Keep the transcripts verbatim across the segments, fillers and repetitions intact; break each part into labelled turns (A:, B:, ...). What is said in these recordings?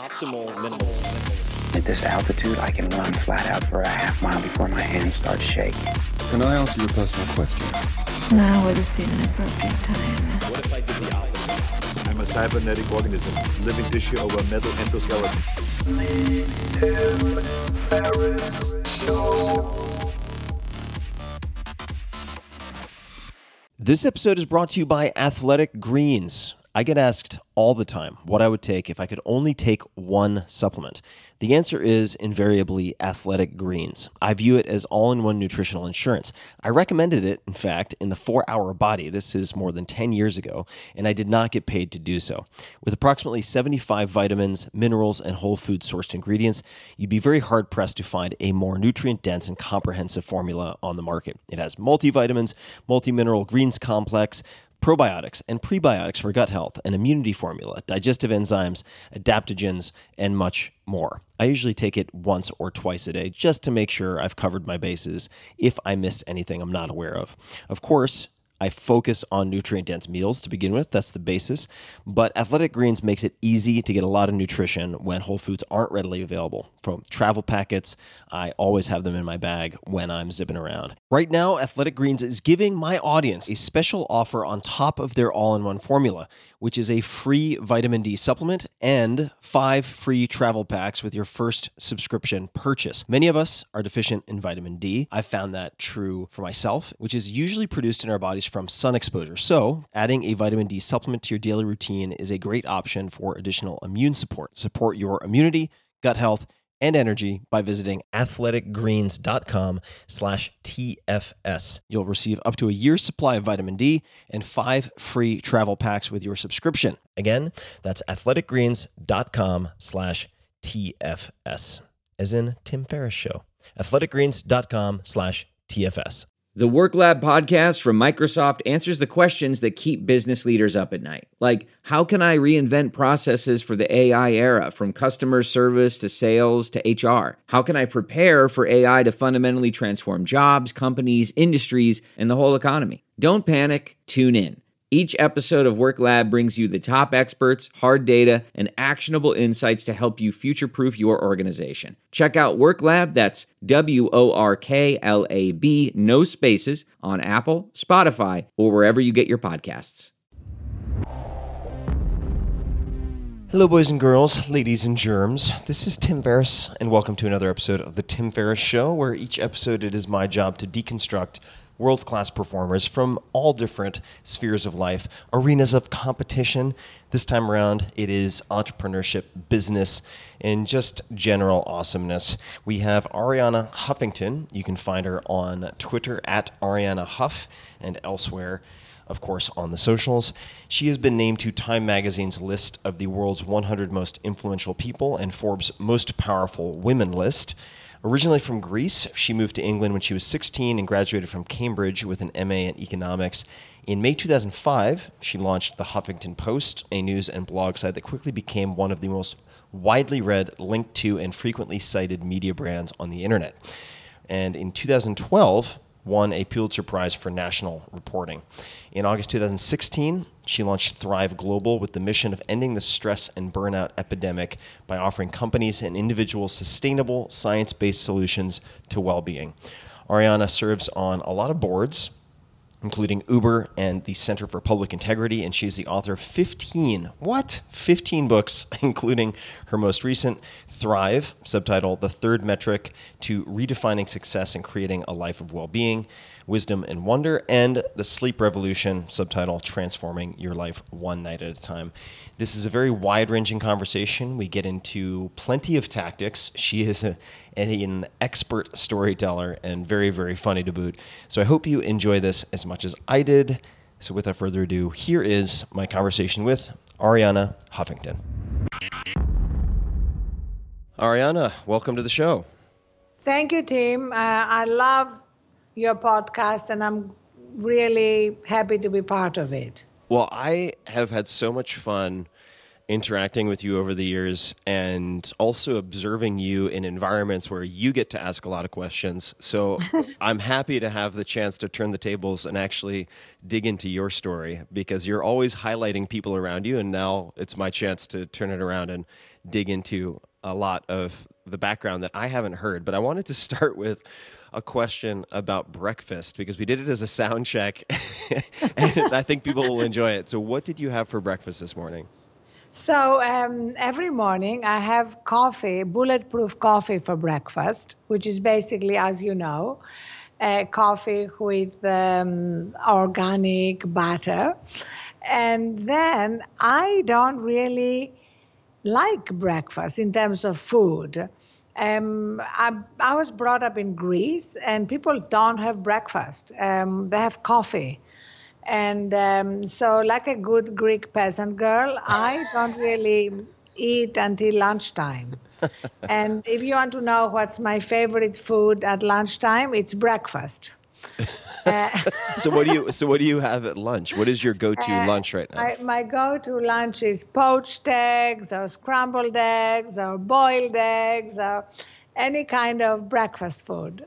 A: Optimal minerals.
B: At this altitude, I can run flat out for a half mile before my hands start shaking.
C: Can I ask you a personal question?
D: Now would seem an appropriate time.
A: What if I did the opposite?
E: I'm a cybernetic organism, living tissue over a metal endoskeleton.
F: Tim Ferriss Show.
G: This episode is brought to you by Athletic Greens. I get asked all the time what I would take if I could only take one supplement. The answer is invariably Athletic Greens. I view it as all-in-one nutritional insurance. I recommended it, in fact, in the four hour Body. This is more than ten years ago, and I did not get paid to do so. With approximately seventy-five vitamins, minerals, and whole food-sourced ingredients, you'd be very hard-pressed to find a more nutrient-dense and comprehensive formula on the market. It has multivitamins, multi-mineral greens complex, probiotics and prebiotics for gut health, an immunity formula, digestive enzymes, adaptogens, and much more. I usually take it once or twice a day just to make sure I've covered my bases if I missed anything I'm not aware of. Of course, I focus on nutrient-dense meals to begin with. That's the basis. But Athletic Greens makes it easy to get a lot of nutrition when whole foods aren't readily available. From travel packets, I always have them in my bag when I'm zipping around. Right now, Athletic Greens is giving my audience a special offer on top of their all-in-one formula, which is a free vitamin D supplement and five free travel packs with your first subscription purchase. Many of us are deficient in vitamin D. I've found that true for myself, which is usually produced in our bodies from sun exposure. So, adding a vitamin D supplement to your daily routine is a great option for additional immune support. Support your immunity, gut health, and energy by visiting athleticgreens.com slash TFS. You'll receive up to a year's supply of vitamin D and five free travel packs with your subscription. Again, that's athleticgreens.com slash TFS, as in Tim Ferriss Show. athleticgreens.com slash TFS.
H: The Work Lab podcast from Microsoft answers the questions that keep business leaders up at night. Like, how can I reinvent processes for the A I era, from customer service to sales to H R? How can I prepare for A I to fundamentally transform jobs, companies, industries, and the whole economy? Don't panic, tune in. Each episode of Work Lab brings you the top experts, hard data, and actionable insights to help you future-proof your organization. Check out Work Lab, that's W O R K L A B, no spaces, on Apple, Spotify, or wherever you get your podcasts.
G: Hello, boys and girls, ladies and germs. This is Tim Ferriss, and welcome to another episode of The Tim Ferriss Show, where each episode it is my job to deconstruct world-class performers from all different spheres of life, arenas of competition. This time around, it is entrepreneurship, business, and just general awesomeness. We have Arianna Huffington. You can find her on Twitter at Arianna Huff and elsewhere, of course, on the socials. She has been named to Time Magazine's list of the world's one hundred most influential people and Forbes' most powerful women list. Originally from Greece, she moved to England when she was sixteen and graduated from Cambridge with an M A in economics. In May two thousand five, she launched The Huffington Post, a news and blog site that quickly became one of the most widely read, linked to, and frequently cited media brands on the internet. And in two thousand twelve, won a Pulitzer Prize for national reporting. In August two thousand sixteen, she launched Thrive Global with the mission of ending the stress and burnout epidemic by offering companies and individuals sustainable, science-based solutions to well-being. Arianna serves on a lot of boards, including Uber and the Center for Public Integrity, and she's the author of fifteen, what? fifteen books, including her most recent, Thrive, subtitle, The Third Metric to Redefining Success and Creating a Life of Well-Being, Wisdom and Wonder, and The Sleep Revolution, subtitle, Transforming Your Life One Night at a Time. This is a very wide-ranging conversation. We get into plenty of tactics. She is a, an expert storyteller and very, very funny to boot. So I hope you enjoy this as much as I did. So without further ado, here is my conversation with Arianna Huffington. Arianna, welcome to the show.
I: Thank you, Tim. Uh, I love your podcast, and I'm really happy to be part of it.
G: Well, I have had so much fun interacting with you over the years and also observing you in environments where you get to ask a lot of questions. So I'm happy to have the chance to turn the tables and actually dig into your story, because you're always highlighting people around you, and now it's my chance to turn it around and dig into a lot of the background that I haven't heard. But I wanted to start with a question about breakfast, because we did it as a sound check and I think people will enjoy it. So what did you have for breakfast this morning?
I: So um, every morning I have coffee, bulletproof coffee for breakfast, which is basically, as you know, uh, coffee with um, organic butter. And then I don't really like breakfast in terms of food. Um, I, I was brought up in Greece, and people don't have breakfast. Um, they have coffee. And um, so like a good Greek peasant girl, I don't really eat until lunchtime. And if you want to know what's my favorite food at lunchtime, it's breakfast. Uh,
G: so what do you so what do you have at lunch? What is your go-to uh, lunch right now?
I: I, my go-to lunch is poached eggs or scrambled eggs or boiled eggs or any kind of breakfast food.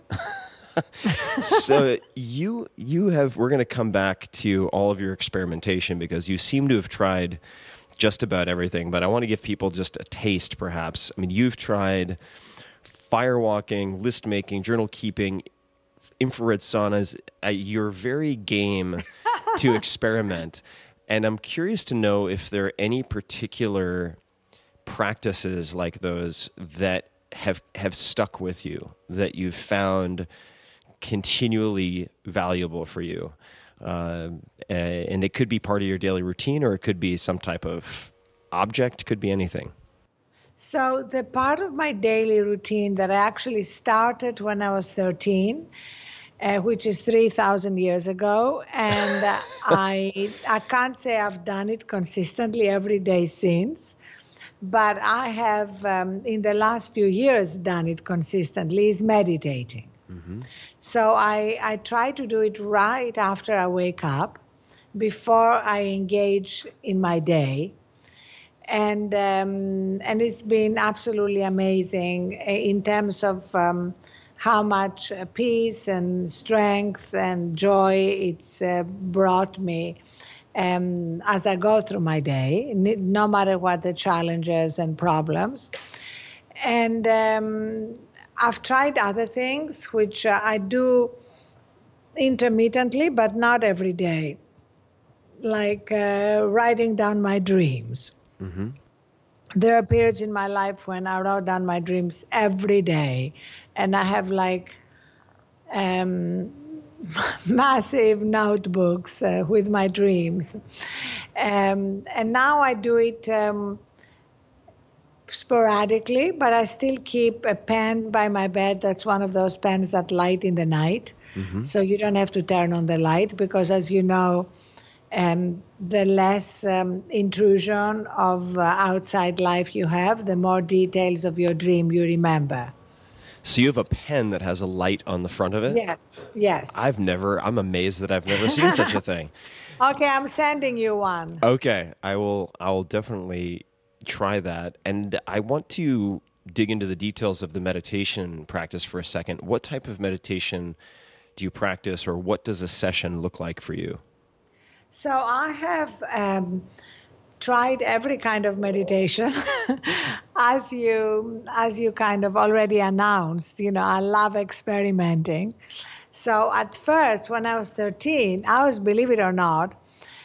G: So you you have we're going to come back to all of your experimentation, because you seem to have tried just about everything, but I want to give people just a taste, perhaps. I mean, you've tried firewalking, list making, journal keeping, infrared saunas. Uh, you're very game to experiment, and I'm curious to know if there are any particular practices like those that have have stuck with you, that you've found continually valuable for you, uh, and it could be part of your daily routine, or it could be some type of object, could be anything.
I: So the part of my daily routine that I actually started when I was thirteen, uh, which is three thousand years ago, and uh, I I can't say I've done it consistently every day since, but I have um, in the last few years done it consistently, is meditating. Mm-hmm. So I, I try to do it right after I wake up, before I engage in my day. And um, and it's been absolutely amazing in terms of um, how much peace and strength and joy it's uh, brought me um, as I go through my day, no matter what the challenges and problems. And um, I've tried other things, which uh, I do intermittently, but not every day, like uh, writing down my dreams. Mm-hmm. There are periods in my life when I wrote down my dreams every day, and I have like um, massive notebooks uh, with my dreams. Um, and now I do it um, sporadically, but I still keep a pen by my bed. That's one of those pens that light in the night. Mm-hmm. So you don't have to turn on the light, because as you know, um, the less um, intrusion of uh, outside life you have, the more details of your dream you remember.
G: So you have a pen that has a light on the front of it?
I: Yes, yes.
G: I've never, I'm amazed that I've never seen such a thing.
I: Okay, I'm sending you one.
G: Okay, I will, I will definitely try that. And I want to dig into the details of the meditation practice for a second. What type of meditation do you practice, or what does a session look like for you?
I: So I have um, tried every kind of meditation. as you as you kind of already announced, you know, I love experimenting. So at first, when I was thirteen, I was, believe it or not,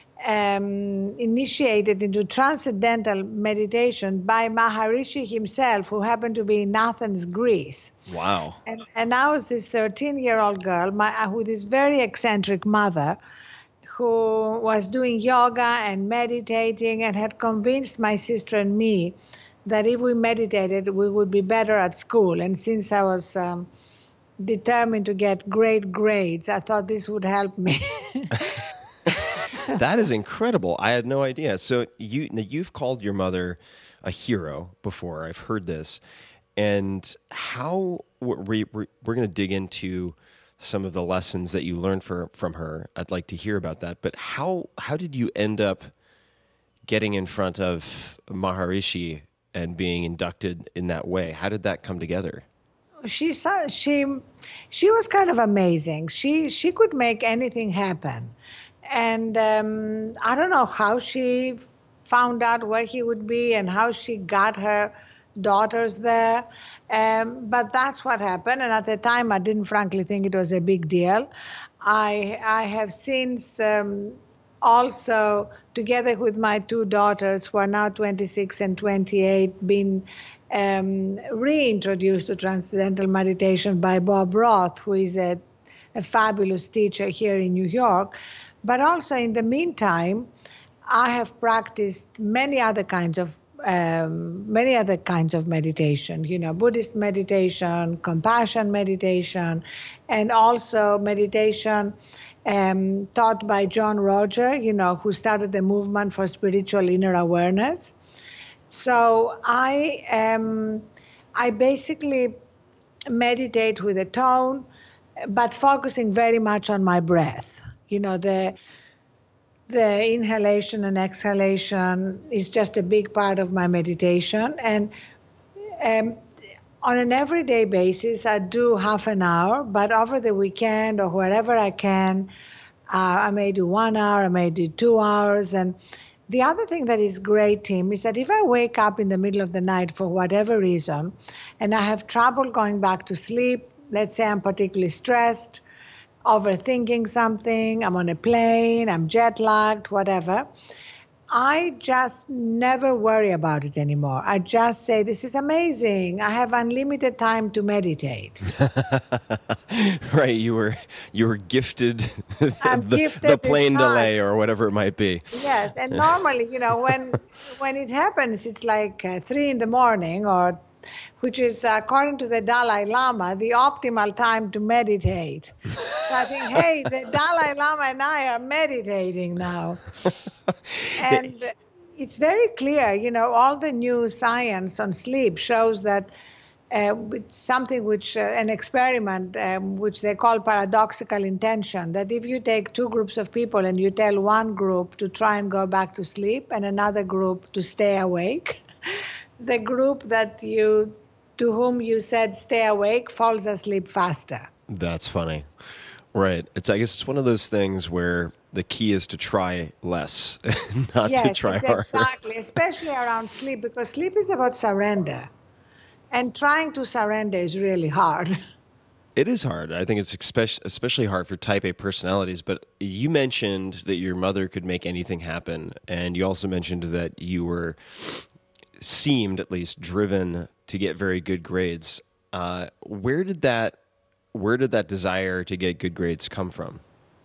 I: um, initiated into transcendental meditation by Maharishi himself, who happened to be in Athens, Greece.
G: Wow.
I: And, and I was this thirteen-year-old girl my, with this very eccentric mother, who was doing yoga and meditating and had convinced my sister and me that if we meditated, we would be better at school. And since I was um, determined to get great grades, I thought this would help me.
G: That is incredible. I had no idea. So you, you've called your mother a hero before. I've heard this. And how, we, we're, we're going to dig into some of the lessons that you learned for, from her. I'd like to hear about that. But how how did you end up getting in front of Maharishi and being inducted in that way? How did that come together?
I: She saw, she she was kind of amazing. She she could make anything happen, and um, I don't know how she found out where he would be and how she got her daughters there, um, but that's what happened. And at the time, I didn't frankly think it was a big deal. I I have since um, also, together with my two daughters, who are now twenty-six and twenty-eight, been Um, reintroduced to Transcendental Meditation by Bob Roth, who is a, a fabulous teacher here in New York. But also in the meantime, I have practiced many other kinds of um, many other kinds of meditation. You know, Buddhist meditation, compassion meditation, and also meditation um, taught by John Roger. You know, who started the movement for spiritual inner awareness. So I um, I basically meditate with a tone, but focusing very much on my breath. You know, the the inhalation and exhalation is just a big part of my meditation. And um, on an everyday basis, I do half an hour, but over the weekend or wherever I can, uh, I may do one hour, I may do two hours. And the other thing that is great, Tim, is that if I wake up in the middle of the night for whatever reason, and I have trouble going back to sleep, let's say I'm particularly stressed, overthinking something, I'm on a plane, I'm jet lagged, whatever, I just never worry about it anymore. I just say, this is amazing. I have unlimited time to meditate.
G: Right. You were you were gifted,
I: I'm
G: the,
I: gifted
G: the plane
I: this time.
G: delay or whatever it might be.
I: Yes. And normally, you know, when when it happens, it's like uh, three in the morning, or which is, according to the Dalai Lama, the optimal time to meditate. So I think, hey, the Dalai Lama and I are meditating now. And it's very clear, you know, all the new science on sleep shows that uh, it's something which, uh, an experiment, um, which they call paradoxical intention, that if you take two groups of people and you tell one group to try and go back to sleep and another group to stay awake, the group that you, to whom you said stay awake, falls asleep faster.
G: That's funny. Right. It's, I guess it's one of those things where the key is to try less, not
I: yes,
G: to try harder.
I: Exactly, especially around sleep, because sleep is about surrender. And trying to surrender is really hard.
G: It is hard. I think it's especially especially hard for type A personalities. But you mentioned that your mother could make anything happen. And you also mentioned that you were, seemed at least, driven to get very good grades. Uh, where did that Where did that desire to get good grades come from?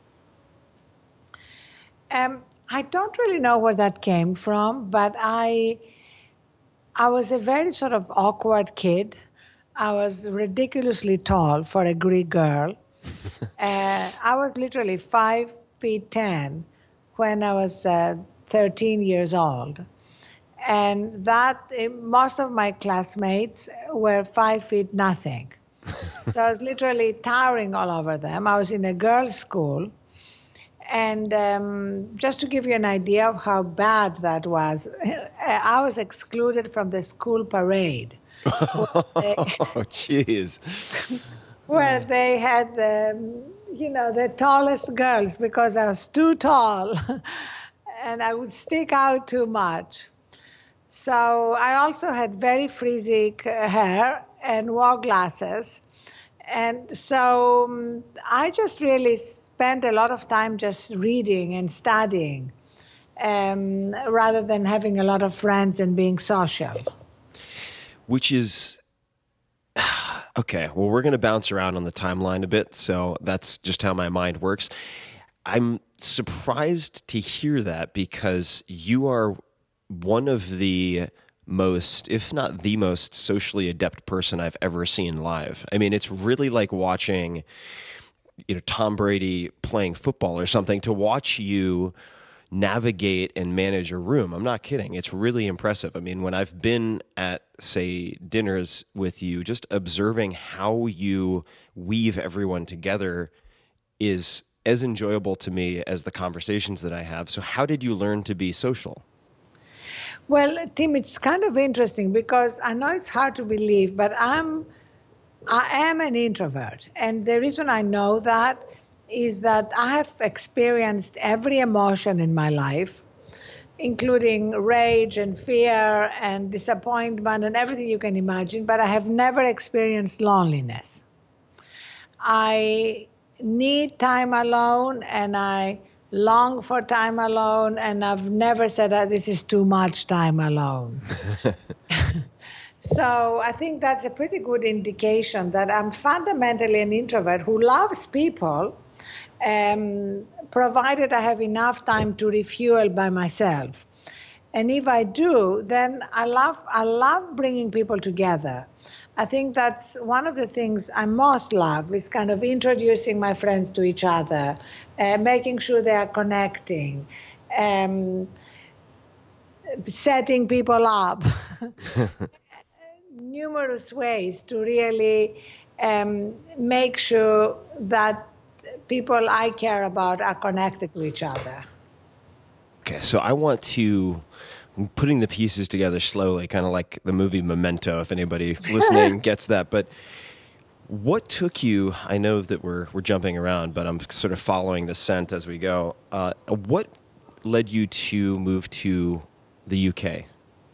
I: Um, I don't really know where that came from, but I, I was a very sort of awkward kid. I was ridiculously tall for a Greek girl. uh, I was literally five feet ten when I was uh, thirteen years old. And that, most of my classmates were five feet nothing. So I was literally towering all over them. I was in a girls' school. And um, just to give you an idea of how bad that was, I was excluded from the school parade.
G: Oh, jeez.
I: Where they had the, you know, the tallest girls because I was too tall and I would stick out too much. So I also had very frizzy hair and wore glasses. And so um, I just really spent a lot of time just reading and studying um, rather than having a lot of friends and being social.
G: Which is, okay, well, we're going to bounce around on the timeline a bit, so that's just how my mind works. I'm surprised to hear that because you are one of the most, if not the most socially adept person I've ever seen live. I mean, it's really like watching, you know, Tom Brady playing football or something, to watch you navigate and manage a room. I'm not kidding. It's really impressive. I mean, when I've been at, say, dinners with you, just observing how you weave everyone together is as enjoyable to me as the conversations that I have. So how did you learn to be social?
I: Well, Tim, it's kind of interesting because I know it's hard to believe, but I'm I am an introvert. And the reason I know that is that I have experienced every emotion in my life, including rage and fear and disappointment and everything you can imagine, but I have never experienced loneliness. I need time alone and I long for time alone, and I've never said that this is too much time alone. So I think that's a pretty good indication that I'm fundamentally an introvert who loves people, um, provided I have enough time to refuel by myself. And if I do, then I love I love bringing people together. I think that's one of the things I most love is kind of introducing my friends to each other, uh, making sure they are connecting, um, setting people up. Numerous ways to really um, make sure that people I care about are connected to each other.
G: Okay, so I want to, I'm putting the pieces together slowly, kind of like the movie Memento, if anybody listening gets that. But what took you, I know that we're we're jumping around, but I'm sort of following the scent as we go. Uh, what led you to move to the U K?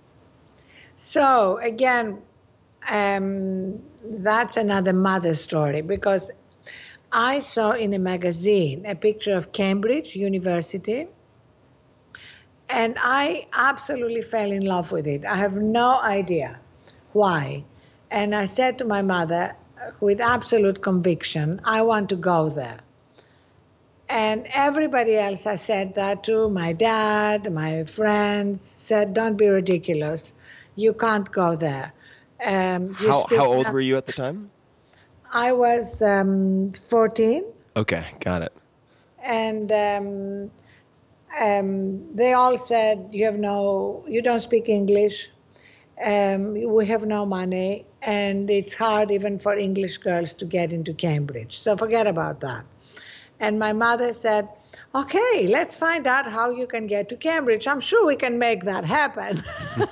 I: So again, um, that's another mother story, because I saw in a magazine a picture of Cambridge University, and I absolutely fell in love with it. I have no idea why. And I said to my mother, with absolute conviction, I want to go there. And everybody else I said that to, my dad, my friends, said, don't be ridiculous. You can't go there. Um, you
G: how how old
I: up-
G: were you at the time?
I: I was um, fourteen.
G: Okay, got it.
I: And um, um, they all said, you have no, you don't speak English. Um, we have no money. And it's hard even for English girls to get into Cambridge. So forget about that. And my mother said, okay, let's find out how you can get to Cambridge. I'm sure we can make that happen.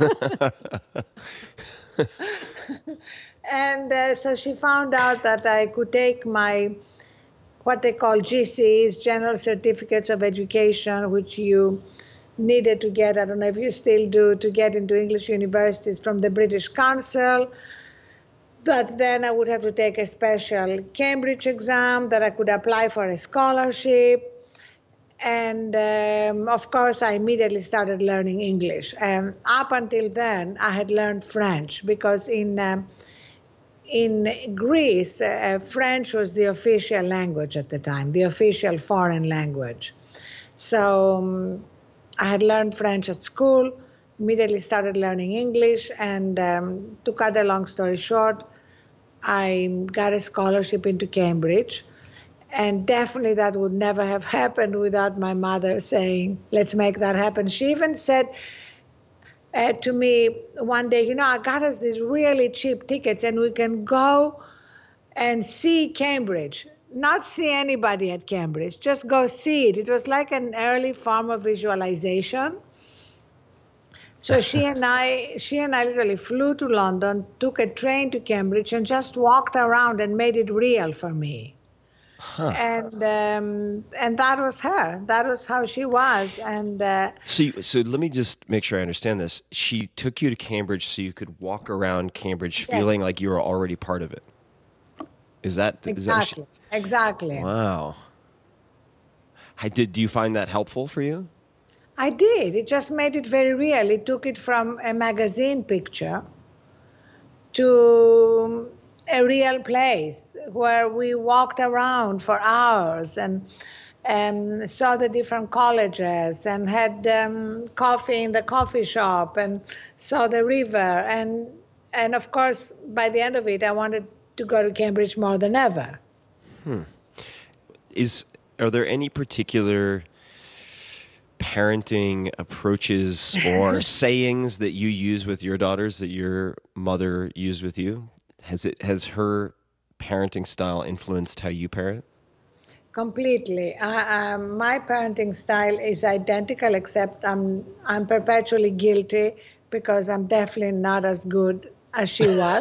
I: And uh, so she found out that I could take my, what they call G Cs, General Certificates of Education, which you needed to get, I don't know if you still do, to get into English universities from the British Council. But then I would have to take a special Cambridge exam that I could apply for a scholarship. And um, of course, I immediately started learning English. And up until then, I had learned French because in um, in Greece, uh, French was the official language at the time, the official foreign language. So um, I had learned French at school, immediately started learning English, and um, to cut a long story short, I got a scholarship into Cambridge. And definitely that would never have happened without my mother saying, let's make that happen. She even said uh, to me one day, you know, I got us these really cheap tickets and we can go and see Cambridge. Not see anybody at Cambridge, just go see it. It was like an early form of visualization. So she and I, she and I literally flew to London, took a train to Cambridge and just walked around and made it real for me. Huh. And um, and that was her. That was how she was. And uh,
G: so, you, so let me just make sure I understand this. She took you to Cambridge so you could walk around Cambridge, yeah, feeling like you were already part of it. Is that
I: exactly?
G: Is that she,
I: exactly.
G: Wow. I did. Do you find that helpful for you?
I: I did. It just made it very real. It took it from a magazine picture to a real place where we walked around for hours and um, saw the different colleges and had um, coffee in the coffee shop and saw the river. And, and of course, by the end of it, I wanted to go to Cambridge more than ever.
G: Hmm. Is, are there any particular parenting approaches or sayings that you use with your daughters that your mother used with you? Has it has her parenting style influenced how you parent?
I: completely. I, um, my parenting style is identical, except I'm I'm perpetually guilty because I'm definitely not as good as she was.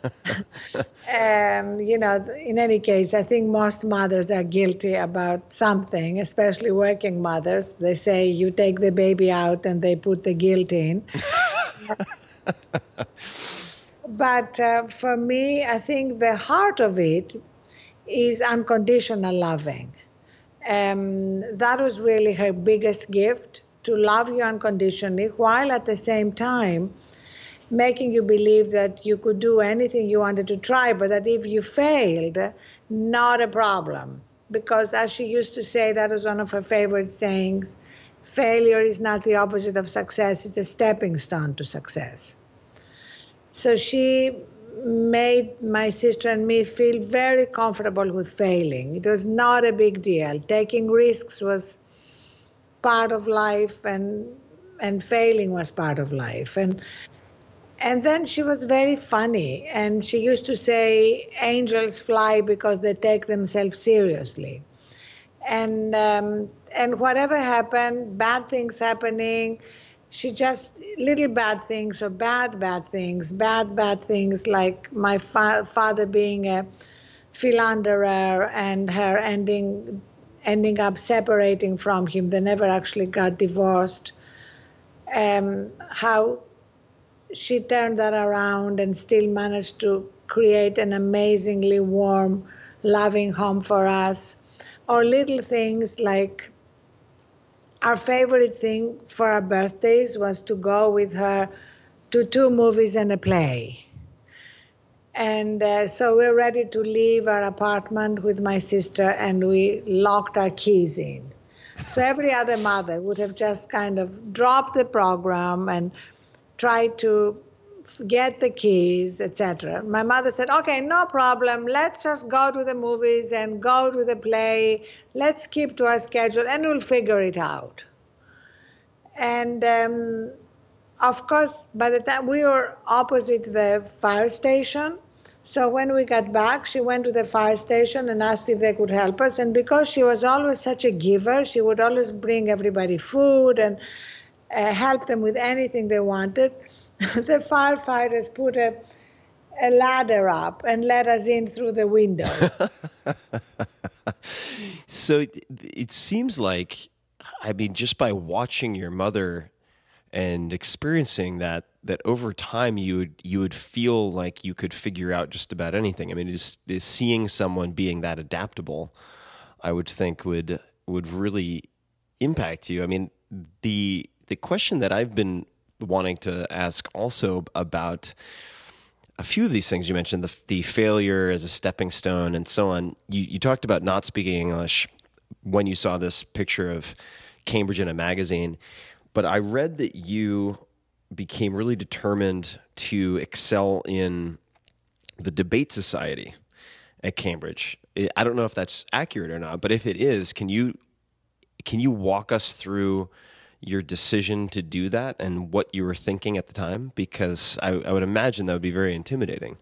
I: um, you know, in any case, I think most mothers are guilty about something, especially working mothers. They say you take the baby out and they put the guilt in. But uh, for me, I think the heart of it is unconditional loving. Um, that was really her biggest gift, to love you unconditionally, while at the same time making you believe that you could do anything you wanted to try, but that if you failed, not a problem. Because as she used to say, that was one of her favorite sayings, failure is not the opposite of success, it's a stepping stone to success. So she made my sister and me feel very comfortable with failing. It was not a big deal. Taking risks was part of life, and and failing was part of life. And and then she was very funny, and she used to say angels fly because they take themselves seriously. And um, and whatever happened, bad things happening, she just, little bad things or bad, bad things, bad, bad things, like my fa- father being a philanderer and her ending ending up separating from him. They never actually got divorced. Um, how she turned that around and still managed to create an amazingly warm, loving home for us. Or little things like our favorite thing for our birthdays was to go with her to two movies and a play. And uh, so we're ready to leave our apartment with my sister, and we locked our keys in. So every other mother would have just kind of dropped the program and tried to get the keys, et cetera. My mother said, okay, no problem. Let's just go to the movies and go to the play. Let's keep to our schedule and we'll figure it out. And um, of course, by the time we were opposite the fire station, so when we got back, she went to the fire station and asked if they could help us. And because she was always such a giver, she would always bring everybody food and uh, help them with anything they wanted. The firefighters put a, a ladder up and let us in through the window.
G: So it, it seems like, I mean, just by watching your mother and experiencing that, that over time you would you would feel like you could figure out just about anything. I mean, just, just seeing someone being that adaptable, I would think would would really impact you. I mean, the the question that I've been wanting to ask also about a few of these things you mentioned, the the failure as a stepping stone and so on. You you talked about not speaking English when you saw this picture of Cambridge in a magazine, but I read that you became really determined to excel in the debate society at Cambridge. I don't know if that's accurate or not, but if it is, can you can you walk us through your decision to do that and what you were thinking at the time? Because I, I would imagine that would be very intimidating.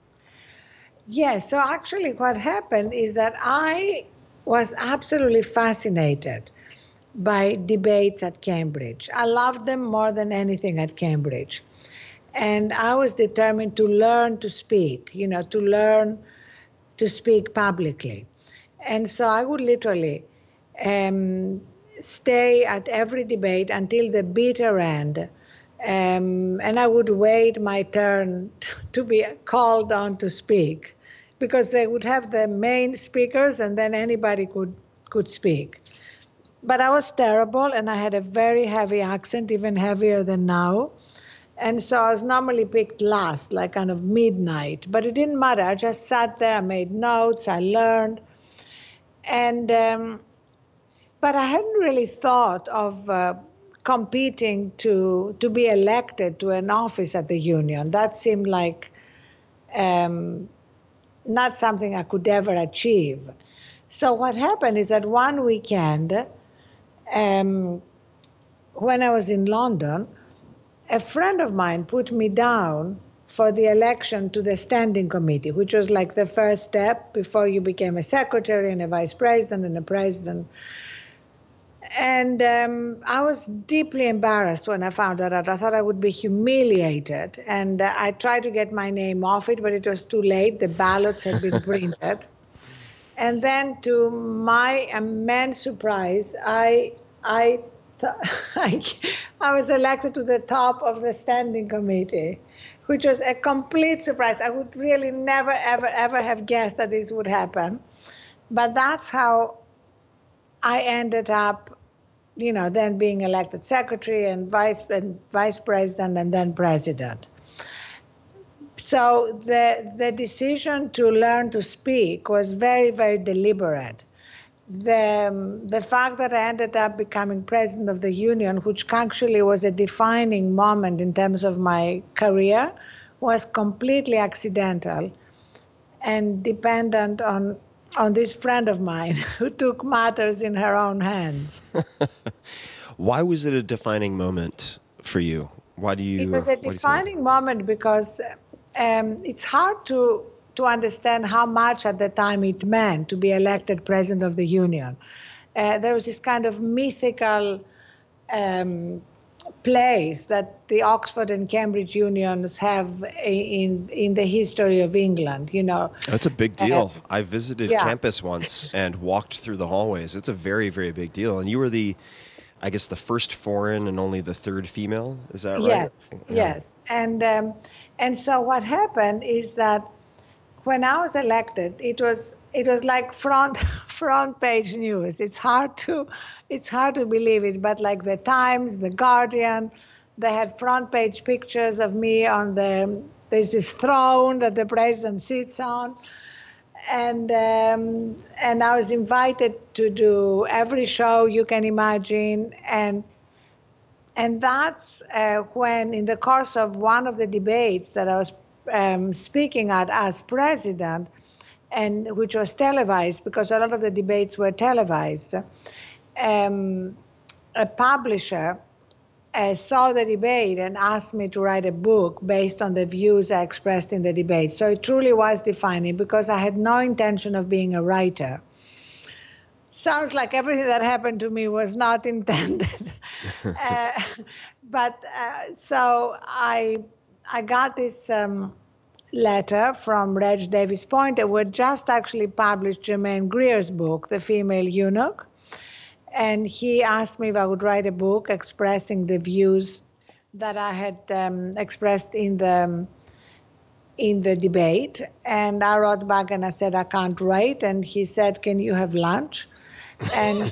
I: Yes, so actually what happened is that I was absolutely fascinated by debates at Cambridge. I loved them more than anything at Cambridge. And I was determined to learn to speak, you know, to learn to speak publicly. And so I would literally um, stay at every debate until the bitter end. Um, and I would wait my turn to be called on to speak, because they would have the main speakers and then anybody could, could speak. But I was terrible, and I had a very heavy accent, even heavier than now. And so I was normally picked last, like kind of midnight. But it didn't matter. I just sat there, I made notes, I learned. And um, but I hadn't really thought of uh, competing to to be elected to an office at the union. That seemed like um, not something I could ever achieve. So what happened is that one weekend, Um, when I was in London, a friend of mine put me down for the election to the standing committee, which was like the first step before you became a secretary and a vice president and a president. And um, I was deeply embarrassed when I found that out. I thought I would be humiliated. And uh, I tried to get my name off it, but it was too late. The ballots had been printed. And then to my immense surprise, I, I, I, I was elected to the top of the standing committee, which was a complete surprise. I would really never, ever, ever have guessed that this would happen. But that's how I ended up, you know, then being elected secretary and vice and vice president and then president. So the the decision to learn to speak was very, very deliberate. The um, the fact that I ended up becoming president of the union, which actually was a defining moment in terms of my career, was completely accidental and dependent on on this friend of mine who took matters in her own hands.
G: Why was it a defining moment for you? Why do you?
I: It was a defining moment because um, it's hard to to understand how much at the time it meant to be elected president of the union. Uh, there was this kind of mythical um, place that the Oxford and Cambridge unions have in in the history of England, you know.
G: That's a big deal.
I: Uh,
G: I visited
I: yeah.
G: campus once and walked through the hallways. It's a very, very big deal. And you were the, I guess, the first foreign and only the third female. Is that right?
I: Yes,
G: yeah.
I: yes. And um, and so what happened is that when I was elected, it was it was like front front page news. It's hard to it's hard to believe it, but like the Times, the Guardian, they had front page pictures of me on the there's this throne that the president sits on, and um, and I was invited to do every show you can imagine, and and that's uh, when in the course of one of the debates that I was um, speaking at as president, and which was televised because a lot of the debates were televised. Um, a publisher uh, saw the debate and asked me to write a book based on the views I expressed in the debate. So it truly was defining because I had no intention of being a writer. Sounds like everything that happened to me was not intended. uh, but uh, so I, I got this um, letter from Reg Davis Poynter, who had just actually published Germaine Greer's book, The Female Eunuch. And he asked me if I would write a book expressing the views that I had um, expressed in the in the debate. And I wrote back and I said, I can't write. And he said, can you have lunch? And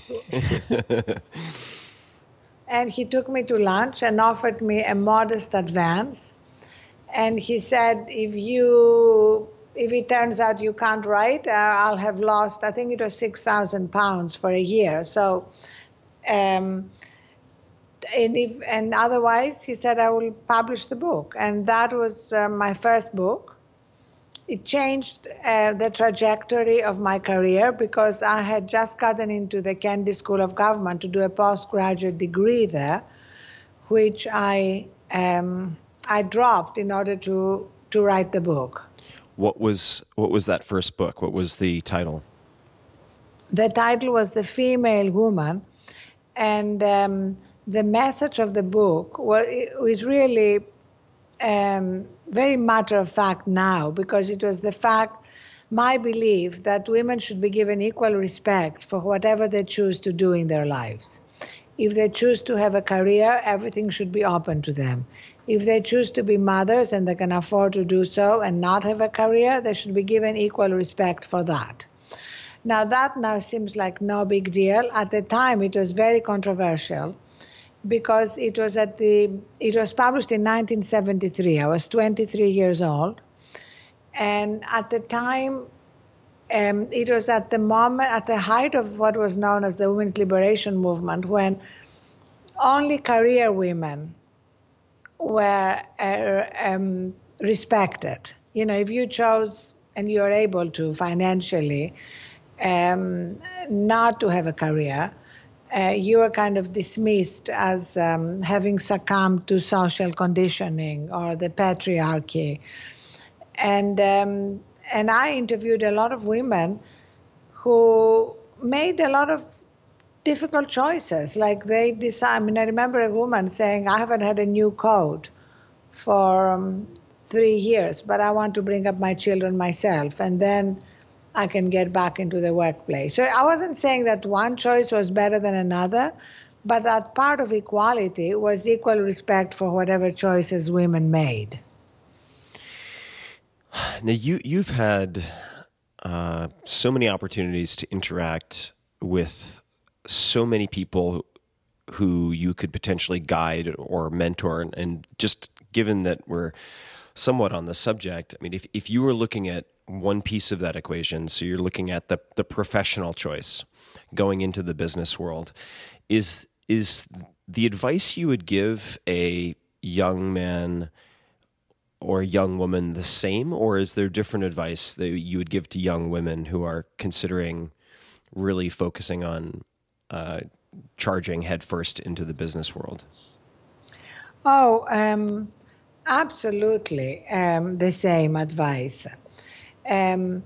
I: and he took me to lunch and offered me a modest advance. And he said, if you if it turns out you can't write, uh, I'll have lost, I think it was six thousand pounds for a year. So, um, and, if, and otherwise, he said, I will publish the book. And that was uh, my first book. It changed uh, the trajectory of my career because I had just gotten into the Kennedy School of Government to do a postgraduate degree there, which I um, I dropped in order to to write the book.
G: What was what was that first book? What was the title?
I: The title was The Female Woman, and um, the message of the book was, was really um, very matter of fact now, because it was the fact, my belief that women should be given equal respect for whatever they choose to do in their lives. If they choose to have a career, everything should be open to them. If they choose to be mothers and they can afford to do so and not have a career, they should be given equal respect for that. Now, that now seems like no big deal. At the time, it was very controversial because it was at the it was published in nineteen seventy-three. I was twenty-three years old. And at the time, um, it was at the moment, at the height of what was known as the women's liberation movement, when only career women were uh, um, respected. You know, if you chose and you're able to financially um, not to have a career, uh, you are kind of dismissed as um, having succumbed to social conditioning or the patriarchy. And um, and I interviewed a lot of women who made a lot of difficult choices. Like they decide, I mean, I remember a woman saying, I haven't had a new coat for um, three years, but I want to bring up my children myself, and then I can get back into the workplace. So I wasn't saying that one choice was better than another, but that part of equality was equal respect for whatever choices women made.
G: Now, you, you've had uh, so many opportunities to interact with so many people who you could potentially guide or mentor. And, and just given that we're somewhat on the subject, I mean, if, if you were looking at one piece of that equation, so you're looking at the, the professional choice going into the business world, is, is the advice you would give a young man or a young woman the same, or is there different advice that you would give to young women who are considering really focusing on uh, charging headfirst into the business world?
I: Oh, um, absolutely um, the same advice. Um,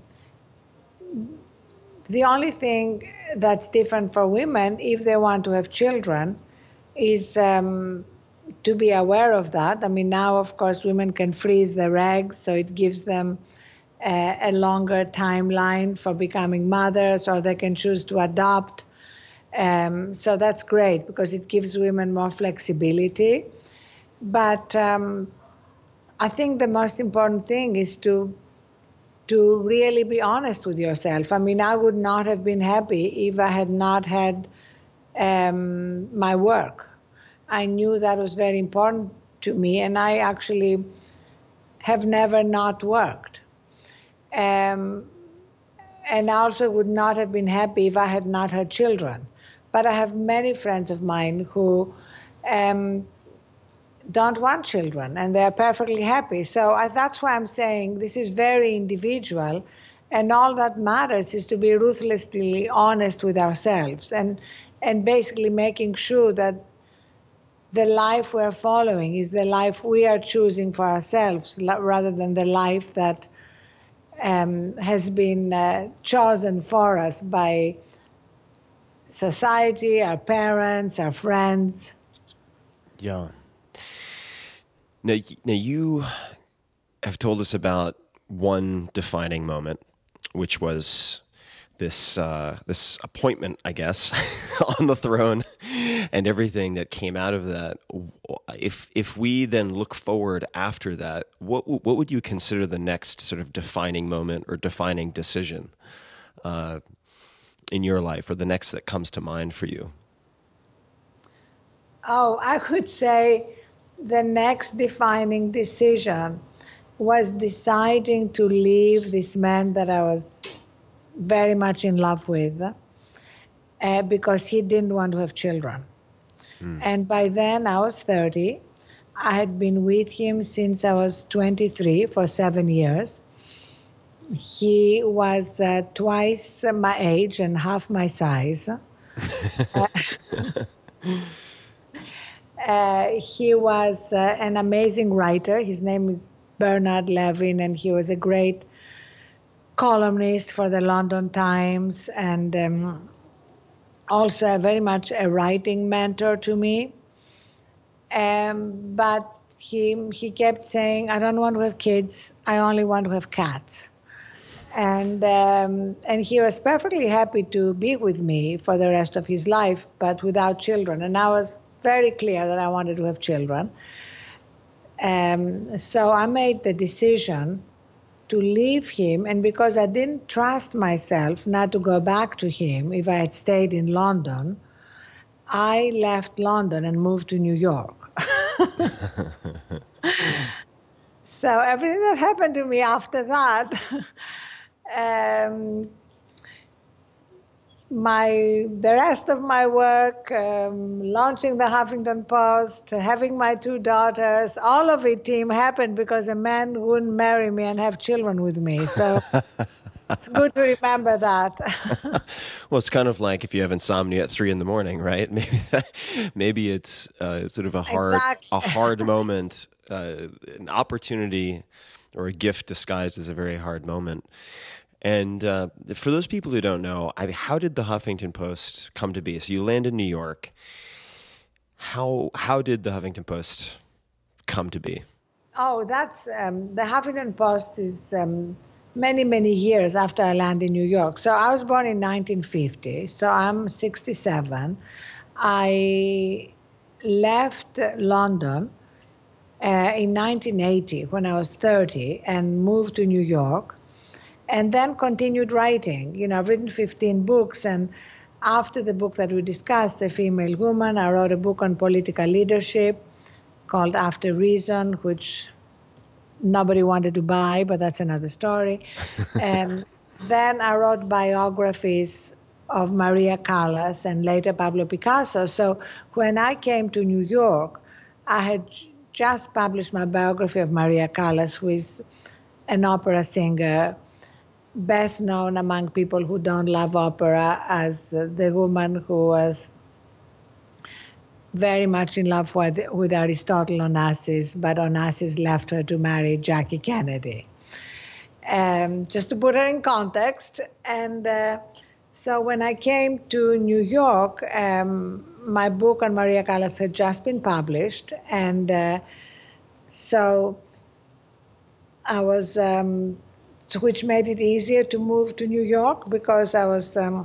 I: the only thing that's different for women, if they want to have children, is um, to be aware of that. I mean, now, of course, women can freeze their eggs, so it gives them uh, a longer timeline for becoming mothers, or they can choose to adopt. Um, so that's great because it gives women more flexibility. But um, I think the most important thing is to to really be honest with yourself. I mean, I would not have been happy if I had not had um, my work. I knew that was very important to me, and I actually have never not worked. Um, and I also would not have been happy if I had not had children. But I have many friends of mine who um, don't want children, and they're perfectly happy. So I, that's why I'm saying this is very individual, and all that matters is to be ruthlessly honest with ourselves and and basically making sure that the life we're following is the life we are choosing for ourselves, rather than the life that um, has been uh, chosen for us by society, our parents, our friends.
G: Yeah. Now, now you have told us about one defining moment, which was this uh, this appointment, I guess, on the throne, and everything that came out of that. If if we then look forward after that, what what would you consider the next sort of defining moment or defining decision uh, in your life, or the next that comes to mind for you?
I: Oh, I would say the next defining decision was deciding to leave this man that I was very much in love with, uh, because he didn't want to have children. Mm. And by then I was thirty. I had been with him since I was twenty-three, for seven years. He was uh, twice my age and half my size. uh, uh, he was uh, an amazing writer. His name is Bernard Levin, and he was a great columnist for the London Times, and um, also a very much a writing mentor to me. Um, but he he kept saying, I don't want to have kids, I only want to have cats. And um, and he was perfectly happy to be with me for the rest of his life, but without children. And I was very clear that I wanted to have children. Um, so I made the decision to leave him, and because I didn't trust myself not to go back to him if I had stayed in London, I left London and moved to New York. So everything that happened to me after that, um, my the rest of my work, um, launching the Huffington Post, having my two daughters, all of it, team, happened because a man wouldn't marry me and have children with me. So It's good to remember that.
G: Well, it's kind of like if you have insomnia at three in the morning, right? Maybe that, maybe it's uh, sort of a hard,
I: Exactly.
G: a hard moment, uh, an opportunity, or a gift disguised as a very hard moment. And uh, for those people who don't know, I, how did the Huffington Post come to be? So you land in New York. How how did the Huffington Post come to be?
I: Oh, that's um, the Huffington Post is um, many, many years after I landed in New York. So I was born in nineteen fifty, so I'm sixty-seven. I left London uh, in nineteen eighty when I was thirty and moved to New York and then continued writing. You know, I've written fifteen books, and after the book that we discussed, The Female Woman, I wrote a book on political leadership called After Reason, which nobody wanted to buy, but that's another story. And then I wrote biographies of Maria Callas and later Pablo Picasso. So when I came to New York, I had just published my biography of Maria Callas, who is an opera singer, best known among people who don't love opera as the woman who was very much in love with, with Aristotle Onassis, but Onassis left her to marry Jackie Kennedy. Um, just to put her in context. And uh, so when I came to New York, um, my book on Maria Callas had just been published. And uh, so I was... Um, which made it easier to move to New York because I was um,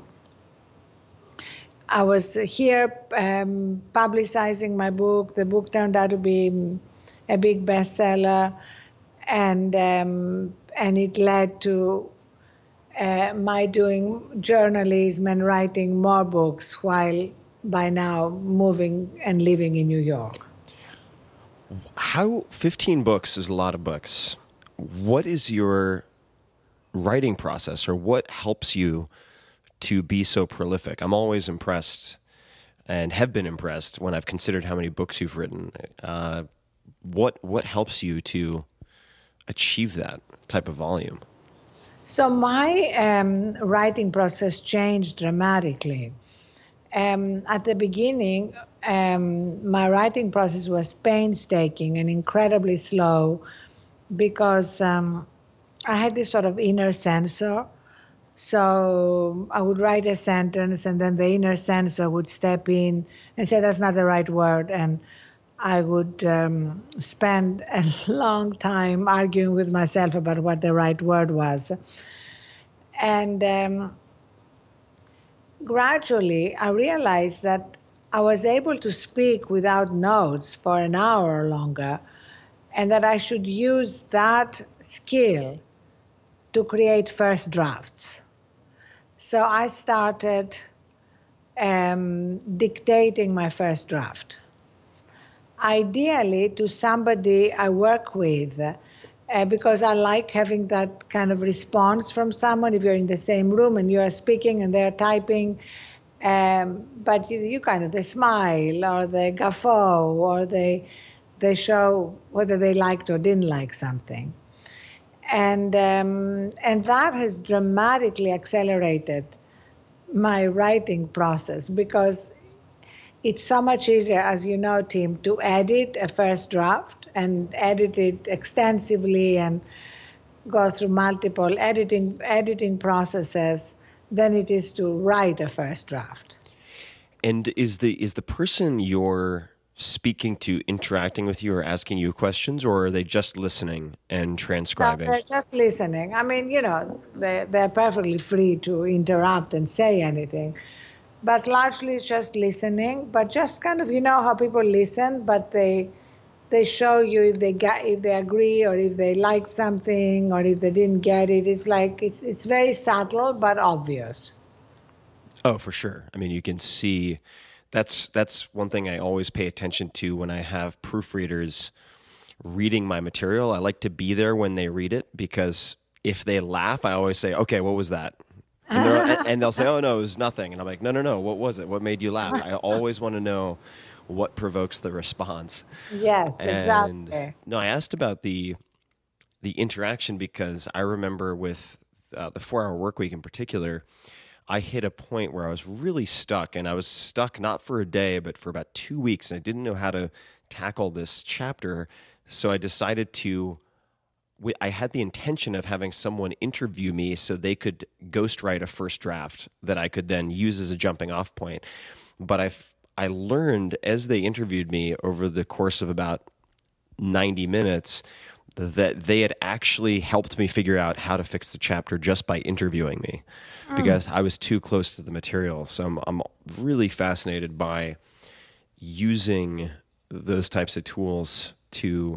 I: I was here um, publicizing my book. The book turned out to be a big bestseller, and um, and it led to uh, my doing journalism and writing more books while by now moving and living in New York.
G: How fifteen books is a lot of books. What is your writing process, or what helps you to be so prolific? I'm always impressed and have been impressed when I've considered how many books you've written. Uh, what what helps you to achieve that type of volume?
I: So my um, writing process changed dramatically. Um, at the beginning, um, my writing process was painstaking and incredibly slow because um, I had this sort of inner censor. So I would write a sentence and then the inner censor would step in and say, that's not the right word. And I would um, spend a long time arguing with myself about what the right word was. And um, gradually I realized that I was able to speak without notes for an hour or longer, and that I should use that skill to create first drafts. So I started um, dictating my first draft. Ideally to somebody I work with, uh, because I like having that kind of response from someone. If you're in the same room and you're speaking and they're typing, um, but you, you kind of, they smile or they guffaw or they, they show whether they liked or didn't like something. And um, and that has dramatically accelerated my writing process because it's so much easier, as you know, Tim, to edit a first draft and edit it extensively and go through multiple editing editing processes than it is to write a first draft.
G: And is the is the person you're speaking to interacting with you or asking you questions, or are they just listening and transcribing?
I: No, they're just listening. I mean, you know, they, they're perfectly free to interrupt and say anything. But largely it's just listening, but just kind of, you know how people listen, but they they show you if they get, if they agree or if they like something or if they didn't get it. It's like, it's it's very subtle but obvious.
G: Oh, for sure. I mean, you can see... That's that's one thing I always pay attention to when I have proofreaders reading my material. I like to be there when they read it because if they laugh, I always say, okay, what was that? And, they're, and they'll say, oh, no, it was nothing. And I'm like, no, no, no, what was it? What made you laugh? I always want to know what provokes the response.
I: Yes,
G: and,
I: exactly.
G: No, I asked about the the interaction because I remember with uh, the four-hour work week in particular, I hit a point where I was really stuck, and I was stuck not for a day, but for about two weeks, and I didn't know how to tackle this chapter. So I decided to, I had the intention of having someone interview me so they could ghostwrite a first draft that I could then use as a jumping off point. But I, I learned as they interviewed me over the course of about ninety minutes that they had actually helped me figure out how to fix the chapter just by interviewing me, mm. because I was too close to the material. So I'm, I'm really fascinated by using those types of tools to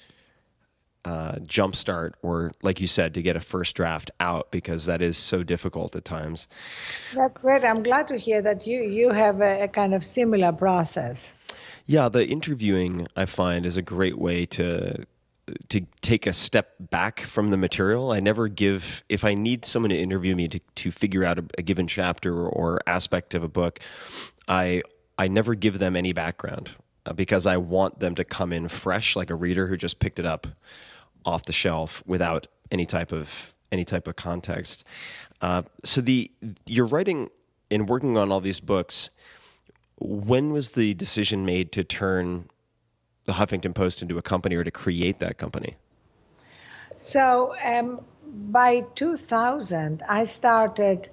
G: uh, jumpstart, or like you said, to get a first draft out, because that is so difficult at times.
I: That's great. I'm glad to hear that you, you have a, a kind of similar process.
G: Yeah, the interviewing, I find, is a great way to to take a step back from the material. I never give, if I need someone to interview me to, to figure out a, a given chapter or aspect of a book, I I never give them any background, uh, because I want them to come in fresh, like a reader who just picked it up off the shelf without any type of any type of context. Uh, so the you're writing and working on all these books. When was the decision made to turn the Huffington Post into a company, or to create that company?
I: So um, by two thousand, I started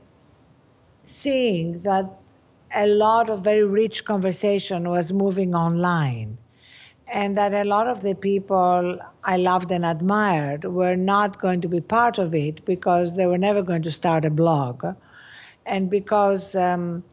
I: seeing that a lot of very rich conversation was moving online, and that a lot of the people I loved and admired were not going to be part of it because they were never going to start a blog. And because um,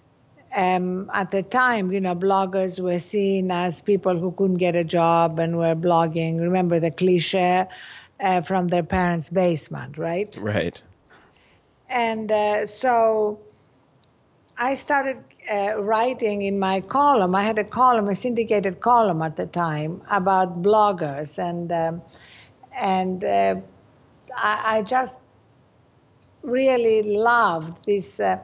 I: Um, at the time, you know, bloggers were seen as people who couldn't get a job and were blogging. Remember the cliche uh, from their parents' basement, right?
G: Right.
I: And uh, so I started uh, writing in my column. I had a column, a syndicated column at the time, about bloggers, and um, and uh, I, I just really loved this. Uh,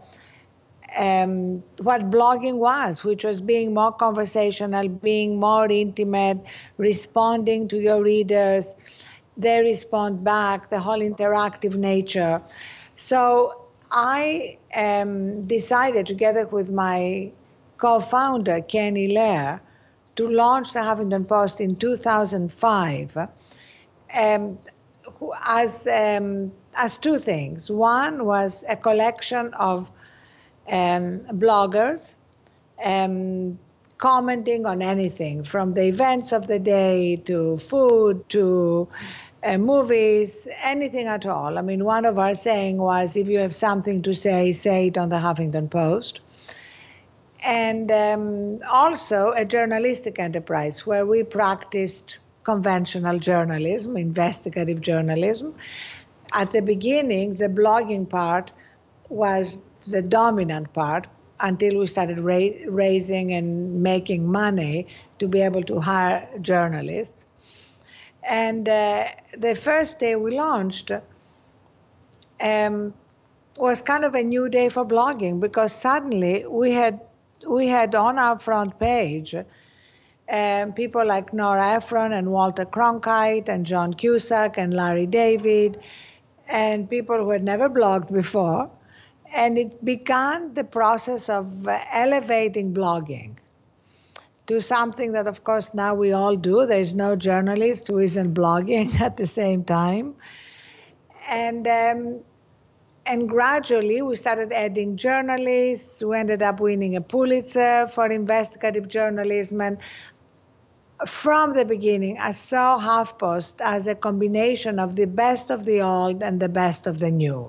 I: Um, what blogging was, which was being more conversational, being more intimate, responding to your readers. They respond back, the whole interactive nature. So I um, decided, together with my co-founder, Kenny Lair, to launch the Huffington Post in two thousand five um, as, um, as two things. One was a collection of Um, bloggers um, commenting on anything from the events of the day to food to uh, movies, anything at all. I mean, one of our saying was, if you have something to say, say it on the Huffington Post. And um, also a journalistic enterprise where we practiced conventional journalism, investigative journalism. At the beginning, the blogging part was the dominant part, until we started ra- raising and making money to be able to hire journalists. And uh, the first day we launched um, was kind of a new day for blogging, because suddenly we had we had on our front page um, people like Nora Ephron and Walter Cronkite and John Cusack and Larry David, and people who had never blogged before. And it began the process of uh, elevating blogging to something that, of course, now we all do. There's no journalist who isn't blogging at the same time. And um, and gradually we started adding journalists who ended up winning a Pulitzer for investigative journalism. And from the beginning, I saw HuffPost as a combination of the best of the old and the best of the new.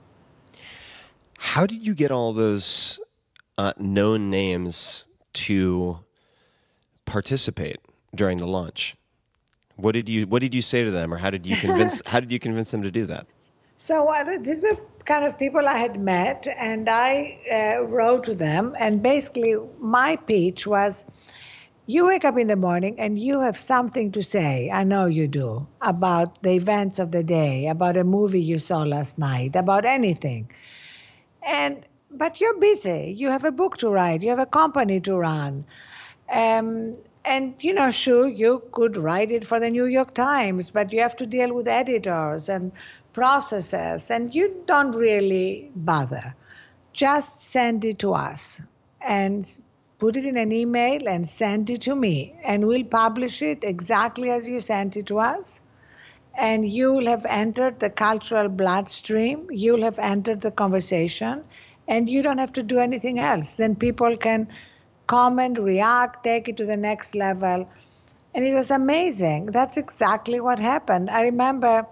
G: How did you get all those uh, known names to participate during the launch? What did you What did you say to them, or how did you convince How did you convince them to do that?
I: So uh, these are kind of people I had met, and I uh, wrote to them. And basically, my pitch was: you wake up in the morning and you have something to say. I know you do, about the events of the day, about a movie you saw last night, about anything. And but you're busy. You have a book to write. You have a company to run. Um, And, you know, sure, you could write it for the New York Times, but you have to deal with editors and processes, and you don't really bother. Just send it to us and put it in an email and send it to me, and we'll publish it exactly as you sent it to us. And you'll have entered the cultural bloodstream, you'll have entered the conversation, and you don't have to do anything else. Then people can comment, react, take it to the next level. And it was amazing. That's exactly what happened. I remember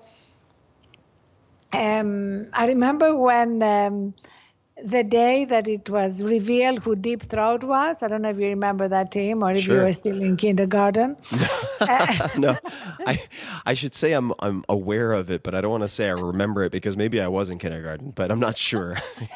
I: um, I remember when um, the day that it was revealed who Deep Throat was. I don't know if you remember that, team, or if
G: Sure.
I: you were still in kindergarten.
G: No, I I should say I'm I'm aware of it, but I don't want to say I remember it because maybe I was in kindergarten, but I'm not sure.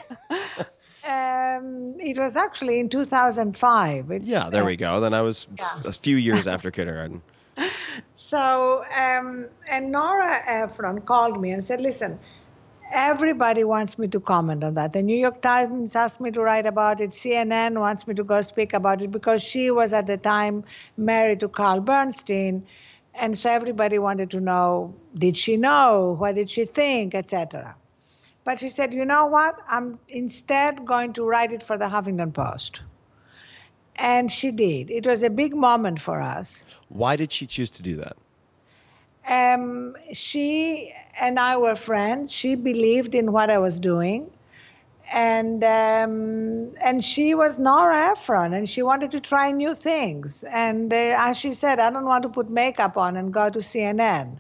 I: Um, it was actually in two thousand five. It,
G: Yeah, there we go. Then I was
I: Yeah.
G: a few years after kindergarten.
I: So, um, and Nora Ephron called me and said, listen, everybody wants me to comment on that. The New York Times asked me to write about it. C N N wants me to go speak about it because she was at the time married to Carl Bernstein. And so everybody wanted to know, did she know? What did she think, et cetera. But she said, you know what? I'm instead going to write it for the Huffington Post. And she did. It was a big moment for us.
G: Why did she choose to do that?
I: Um, she and I were friends. She believed in what I was doing. And um, and she was Nora Ephron, and she wanted to try new things. And uh, as she said, I don't want to put makeup on and go to C N N.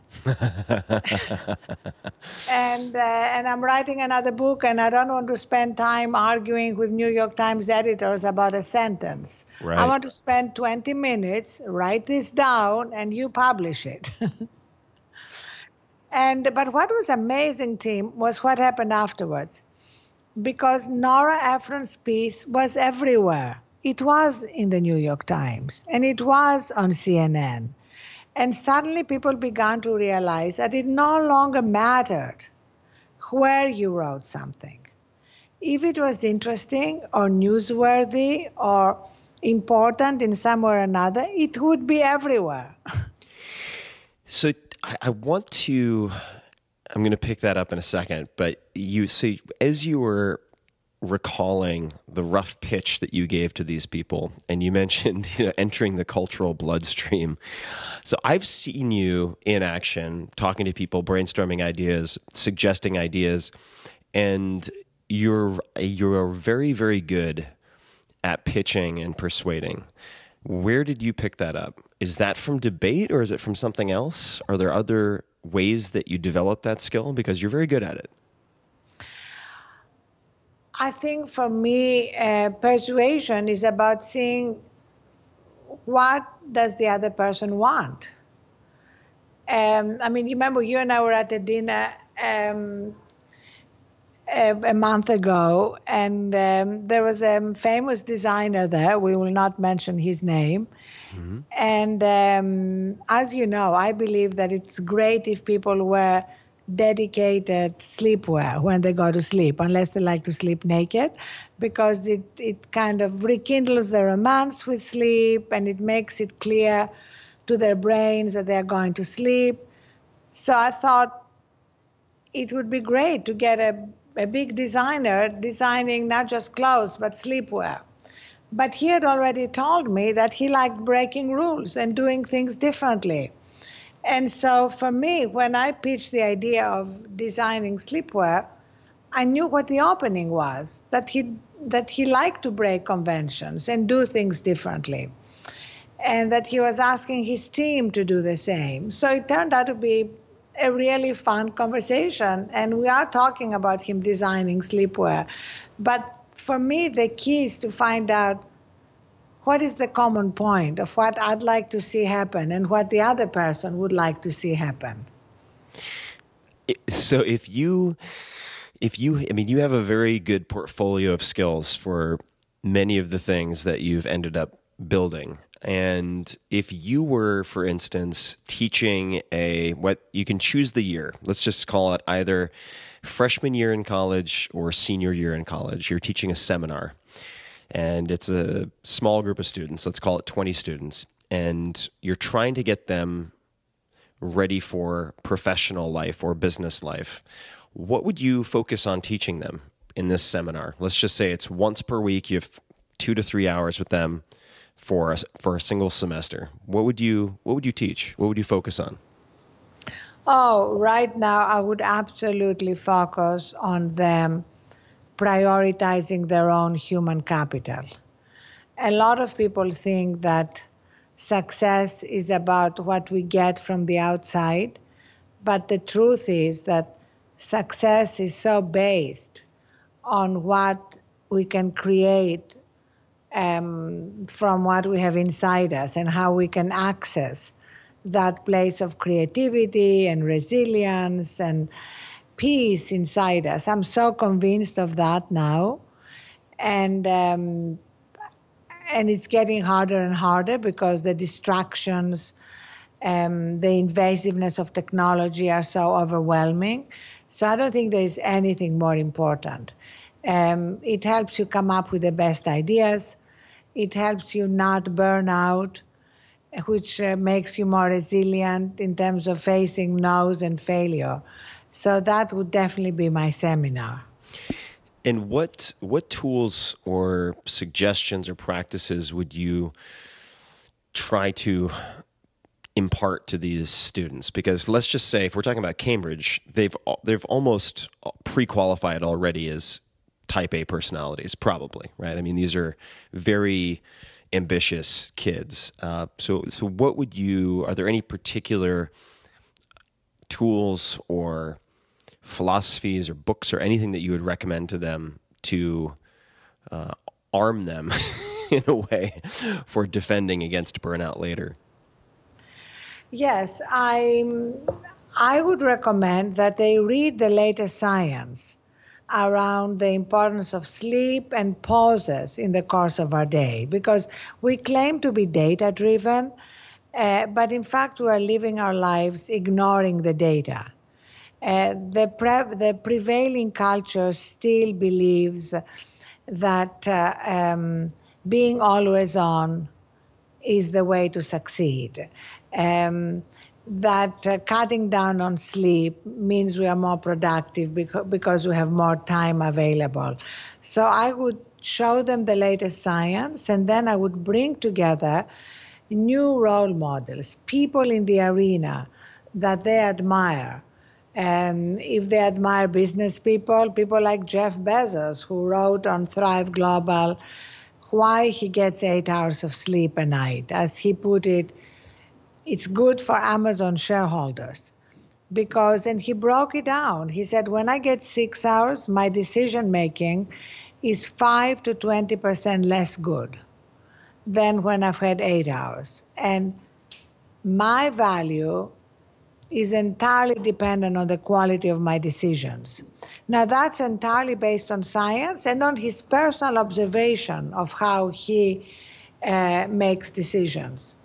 I: and uh, and I'm writing another book, and I don't want to spend time arguing with New York Times editors about a sentence.
G: Right.
I: I want to spend twenty minutes, write this down, and you publish it. and but what was amazing, team, was what happened afterwards. Because Nora Ephron's piece was everywhere. It was in the New York Times, and it was on C N N. And suddenly people began to realize that it no longer mattered where you wrote something. If it was interesting or newsworthy or important in some way or another, it would be everywhere.
G: So I, I want to, I'm going to pick that up in a second, but you see, as you were recalling the rough pitch that you gave to these people, and you mentioned, you know, entering the cultural bloodstream. So I've seen you in action, talking to people, brainstorming ideas, suggesting ideas, and you're you're very, very good at pitching and persuading. Where did you pick that up? Is that from debate, or is it from something else? Are there other ways that you develop that skill? Because you're very good at it.
I: I think for me, uh, persuasion is about seeing what does the other person want. Um, I mean, you remember you and I were at a dinner um, a, a month ago, and um, there was a famous designer there. We will not mention his name. Mm-hmm. And um, as you know, I believe that it's great if people wear dedicated sleepwear when they go to sleep, unless they like to sleep naked, because it, it kind of rekindles the romance with sleep, and it makes it clear to their brains that they're going to sleep. So I thought it would be great to get a, a big designer designing not just clothes, but sleepwear. But he had already told me that he liked breaking rules and doing things differently. And so for me, when I pitched the idea of designing sleepwear, I knew what the opening was, that he that he liked to break conventions and do things differently, and that he was asking his team to do the same. So it turned out to be a really fun conversation, and we are talking about him designing sleepwear. But for me, the key is to find out what is the common point of what I'd like to see happen and what the other person would like to see happen.
G: So if you, if you, I mean, you have a very good portfolio of skills for many of the things that you've ended up building. And if you were, for instance, teaching a, what you can choose the year, let's just call it either freshman year in college or senior year in college, you're teaching a seminar. And it's a small group of students, let's call it twenty students. and you're trying to get them ready for professional life or business life, what would you focus on teaching them in this seminar? Let's just say it's once per week. You have two to three hours with them for a, for a single semester. What would you What would you teach? What would you focus on?
I: Oh, right now I would absolutely focus on them prioritizing their own human capital. A lot of people think that success is about what we get from the outside, but the truth is that success is so based on what we can create um, from what we have inside us and how we can access that place of creativity and resilience and peace inside us. I'm so convinced of that now. And um, and it's getting harder and harder because the distractions, um, the invasiveness of technology are so overwhelming. So I don't think there's anything more important. Um, it helps you come up with the best ideas. It helps you not burn out, which uh, makes you more resilient in terms of facing no's and failure. So that would definitely be my seminar.
G: And what what tools or suggestions or practices would you try to impart to these students? Because let's just say, if we're talking about Cambridge, they've they've almost pre-qualified already as type A personalities, probably, right? I mean, these are very ambitious kids. Uh, so, so what would you? Are there any particular tools or philosophies or books or anything that you would recommend to them to uh, arm them in a way for defending against burnout later?
I: Yes, I I would recommend that they read the latest science around the importance of sleep and pauses in the course of our day, because we claim to be data-driven, uh, but in fact we are living our lives ignoring the data. Uh, the, pre- the prevailing culture still believes that uh, um, being always on is the way to succeed. Um, that uh, cutting down on sleep means we are more productive beca- because we have more time available. So I would show them the latest science, and then I would bring together new role models, people in the arena that they admire. And if they admire business people, people like Jeff Bezos, who wrote on Thrive Global why he gets eight hours of sleep a night. As he put it, it's good for Amazon shareholders. Because, and he broke it down. He said, when I get six hours, my decision making is five to twenty percent less good than when I've had eight hours. And my value is entirely dependent on the quality of my decisions. Now, that's entirely based on science and on his personal observation of how he uh, makes decisions.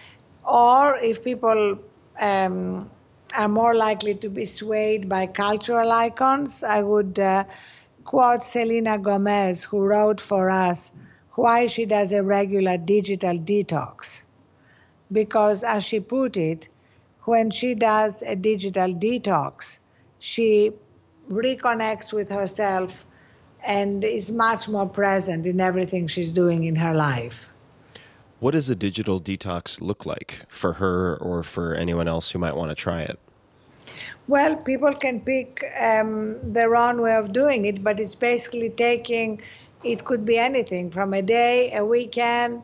I: Or if people um, are more likely to be swayed by cultural icons, I would uh, quote Selena Gomez, who wrote for us why she does a regular digital detox. Because, as she put it, when she does a digital detox, she reconnects with herself and is much more present in everything she's doing in her life.
G: What does a digital detox look like for her or for anyone else who might want to try it?
I: Well, people can pick um, their own way of doing it, but it's basically taking, it could be anything from a day, a weekend,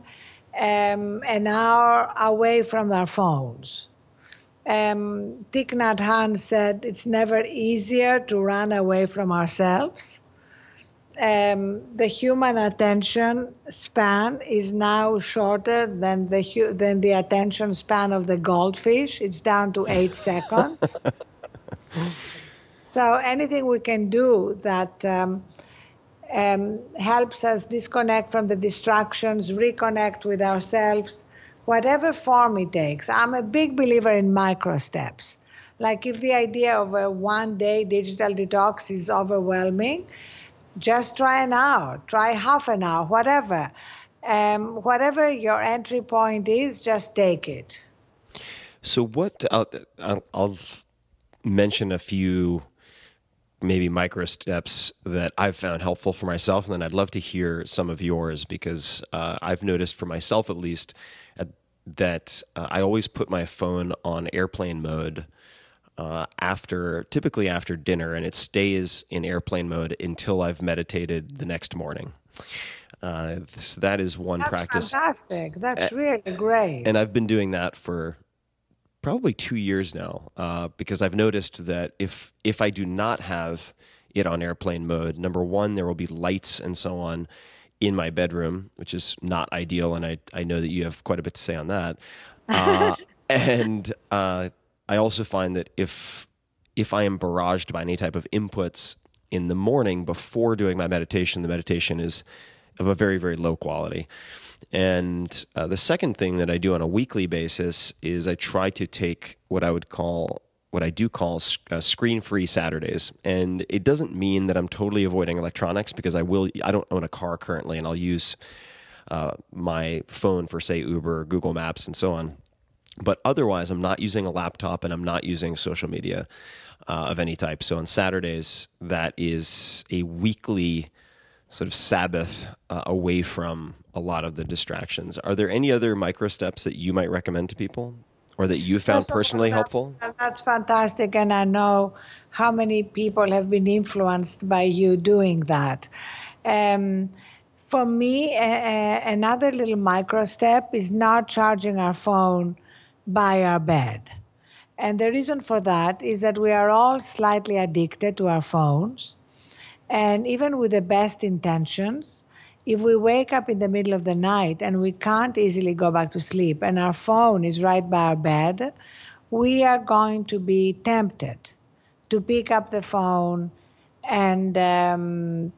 I: um, an hour away from their phones. Um, Thich Nhat Hanh said it's never easier to run away from ourselves. Um, the human attention span is now shorter than the hu- than the attention span of the goldfish. It's down to eight seconds. So anything we can do that um, um, helps us disconnect from the distractions, reconnect with ourselves, whatever form it takes. I'm a big believer in micro steps. Like if the idea of a one-day digital detox is overwhelming, just try an hour, try half an hour, whatever. um, whatever your entry point is, just take it.
G: So what, I'll, I'll, I'll mention a few maybe micro steps that I've found helpful for myself, and then I'd love to hear some of yours, because uh, I've noticed for myself at least uh, that uh, I always put my phone on airplane mode uh, after, typically after dinner, and it stays in airplane mode until I've meditated the next morning. Uh, so that is one
I: That's
G: practice.
I: Fantastic. That's really great.
G: And I've been doing that for probably two years now, uh, because I've noticed that if if I do not have it on airplane mode, number one, there will be lights and so on in my bedroom, which is not ideal, and I, I know that you have quite a bit to say on that. Uh, and uh, I also find that if if I am barraged by any type of inputs in the morning before doing my meditation, the meditation is of a very, very low quality. And uh, the second thing that I do on a weekly basis is I try to take what I would call, what I do call uh, screen-free Saturdays. And it doesn't mean that I'm totally avoiding electronics, because I will, I don't own a car currently, and I'll use uh, my phone for, say, Uber, Google Maps, and so on. But otherwise, I'm not using a laptop, and I'm not using social media uh, of any type. So on Saturdays, that is a weekly sort of Sabbath uh, away from a lot of the distractions. Are there any other micro steps that you might recommend to people, or that you found
I: Also,
G: personally
I: that-
G: helpful?
I: That's fantastic, and I know how many people have been influenced by you doing that. Um, for me, a, a, another little micro step is not charging our phone by our bed. And the reason for that is that we are all slightly addicted to our phones. And even with the best intentions, if we wake up in the middle of the night and we can't easily go back to sleep, and our phone is right by our bed, we are going to be tempted to pick up the phone and um,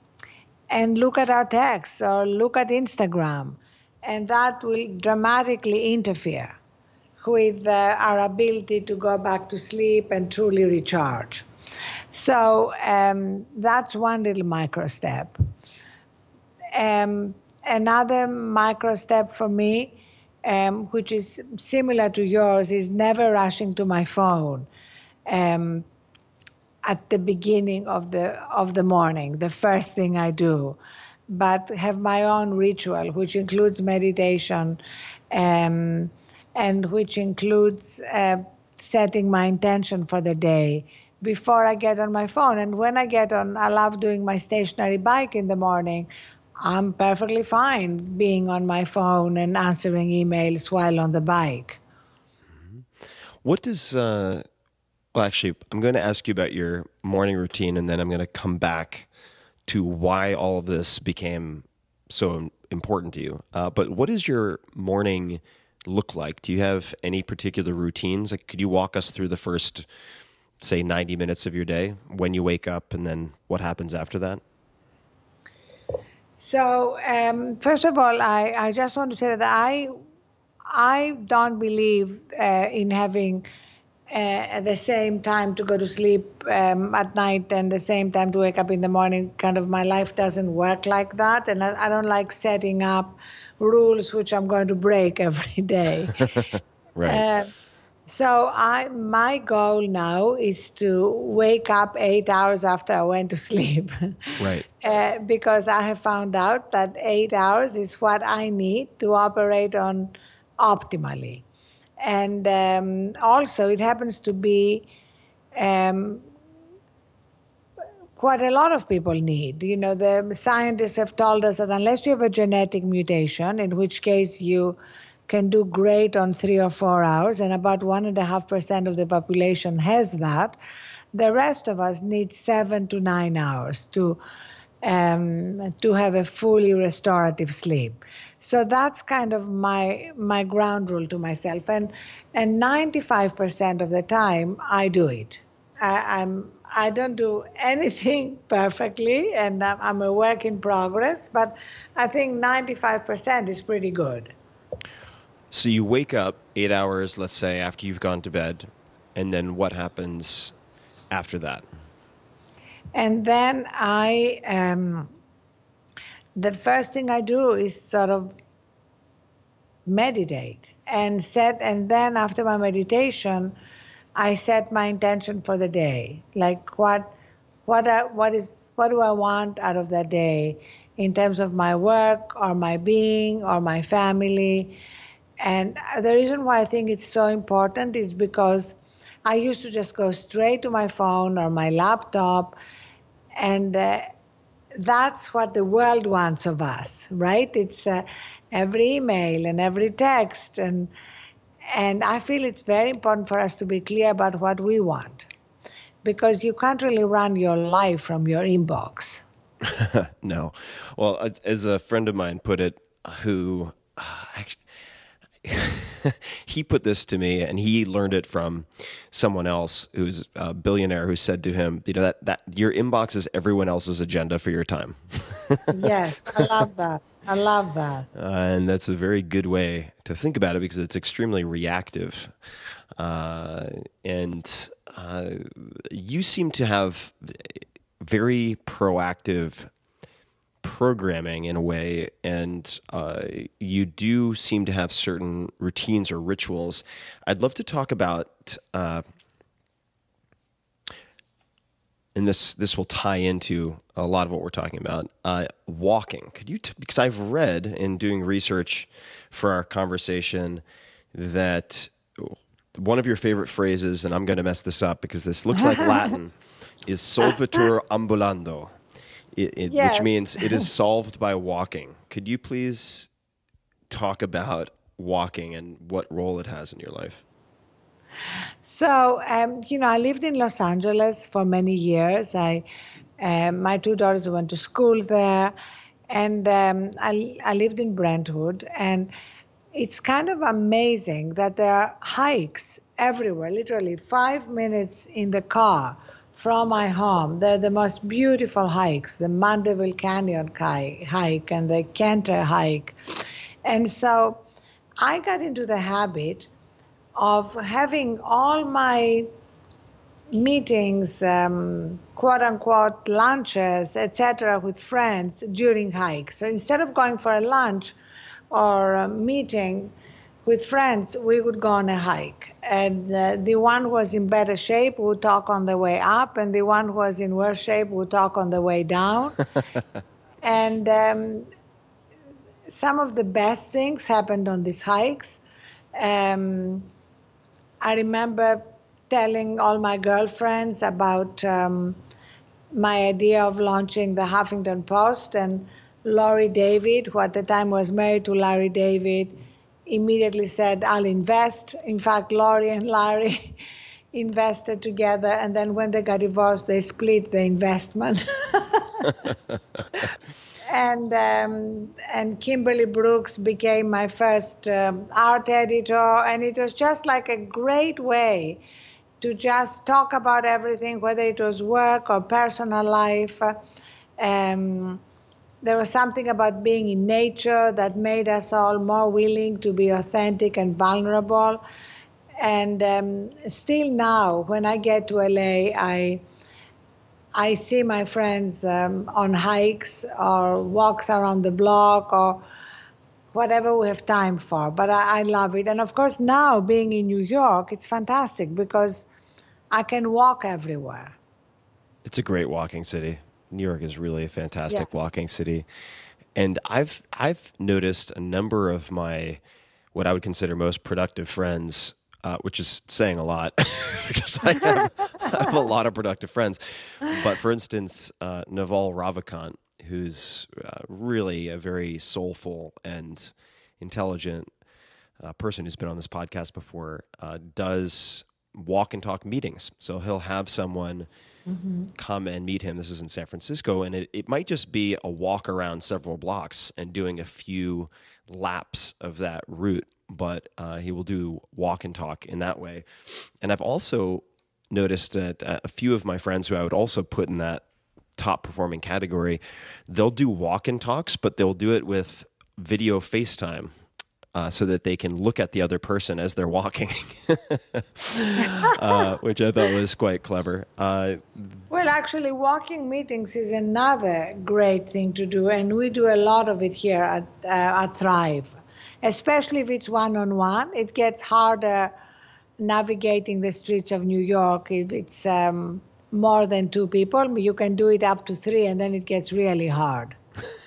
I: and look at our texts or look at Instagram. And that will dramatically interfere with uh, our ability to go back to sleep and truly recharge. So um, that's one little micro step. Um, another micro step for me, um, which is similar to yours, is never rushing to my phone um, at the beginning of the of the morning, the first thing I do, but have my own ritual, which includes meditation, um, and which includes uh, setting my intention for the day before I get on my phone. And when I get on, I love doing my stationary bike in the morning. I'm perfectly fine being on my phone and answering emails while on the bike.
G: What does, uh, well, actually, I'm going to ask you about your morning routine, and then I'm going to come back to why all of this became so important to you. Uh, but what does your morning look like? Do you have any particular routines? Like, could you walk us through the first, say, ninety minutes of your day, when you wake up, and then what happens after that?
I: So, um, first of all, I, I just want to say that I I don't believe uh, in having uh, at the same time to go to sleep um, at night and the same time to wake up in the morning. Kind of my life doesn't work like that, and I, I don't like setting up rules which I'm going to break every day.
G: Right.
I: Uh, So I, my goal now is to wake up eight hours after I went to sleep.
G: Right.
I: Uh, because I have found out that eight hours is what I need to operate on optimally. And um, also it happens to be um, what a lot of people need. You know, the scientists have told us that unless you have a genetic mutation, in which case you can do great on three or four hours, and about one and a half percent of the population has that. The rest of us need seven to nine hours to um, to have a fully restorative sleep. So that's kind of my my ground rule to myself, and and ninety-five percent of the time I do it. I, I'm I don't do anything perfectly, and I'm, I'm a work in progress, but I think ninety-five percent is pretty good.
G: So you wake up eight hours, let's say, after you've gone to bed, and then what happens after that?
I: And then I um, the first thing I do is sort of meditate and set, and then after my meditation, I set my intention for the day. Like what, what, I, what is, what do I want out of that day in terms of my work or my being or my family? And the reason why I think it's so important is because I used to just go straight to my phone or my laptop, and uh, that's what the world wants of us, right? It's uh, every email and every text, and and I feel it's very important for us to be clear about what we want, because you can't really run your life from your inbox.
G: No. Well, as, as a friend of mine put it, who uh, actually, he put this to me, and he learned it from someone else who's a billionaire, who said to him, you know, that, that your inbox is everyone else's agenda for your time.
I: Yes, I love that. I love that.
G: Uh, and that's a very good way to think about it, because it's extremely reactive. Uh, and uh, you seem to have very proactive programming in a way, and uh, you do seem to have certain routines or rituals. I'd love to talk about, uh, and this this will tie into a lot of what we're talking about, uh, walking. Could you, t- because I've read in doing research for our conversation that one of your favorite phrases, and I'm going to mess this up because this looks like Latin, is solvitur ambulando. It, it,
I: Yes.
G: Which means it is solved by walking. Could you please talk about walking and what role it has in your life?
I: So, um, you know, I lived in Los Angeles for many years. I, um, my two daughters went to school there, and um, I, I lived in Brentwood. And it's kind of amazing that there are hikes everywhere, literally five minutes in the car from my home. They're the most beautiful hikes, the Mandeville Canyon hike and the Cantor hike. And so I got into the habit of having all my meetings, um, quote unquote lunches, et cetera, with friends during hikes. So instead of going for a lunch or a meeting with friends, we would go on a hike. And uh, the one who was in better shape would talk on the way up, and the one who was in worse shape would talk on the way down. And um, some of the best things happened on these hikes. Um, I remember telling all my girlfriends about um, my idea of launching the Huffington Post, and Laurie David, who at the time was married to Larry David, immediately said, I'll invest. In fact, Laurie and Larry invested together, and then when they got divorced, they split the investment. And um, and Kimberly Brooks became my first um, art editor, and it was just like a great way to just talk about everything, whether it was work or personal life. Um, there was something about being in nature that made us all more willing to be authentic and vulnerable. And um, still now, when I get to L A, I I see my friends um, on hikes or walks around the block or whatever we have time for. But I, I love it. And of course, now being in New York, it's fantastic because I can walk everywhere.
G: It's a great walking city. New York is really a fantastic
I: Yeah.
G: walking city. And I've I've noticed a number of my, what I would consider most productive friends, uh, which is saying a lot, because I have, I have a lot of productive friends. But for instance, uh, Naval Ravikant, who's uh, really a very soulful and intelligent uh, person who's been on this podcast before, uh, does walk and talk meetings. So he'll have someone mm-hmm. come and meet him. This is in San Francisco, and it, it might just be a walk around several blocks and doing a few laps of that route. But uh, he will do walk and talk in that way. And I've also noticed that uh, a few of my friends who I would also put in that top performing category, they'll do walk and talks, but they'll do it with video FaceTime uh, so that they can look at the other person as they're walking, uh, which I thought was quite clever. Uh,
I: Well, actually, walking meetings is another great thing to do, and we do a lot of it here at, uh, at Thrive, especially if it's one-on-one. It gets harder navigating the streets of New York if it's um, more than two people. You can do it up to three, and then it gets really hard.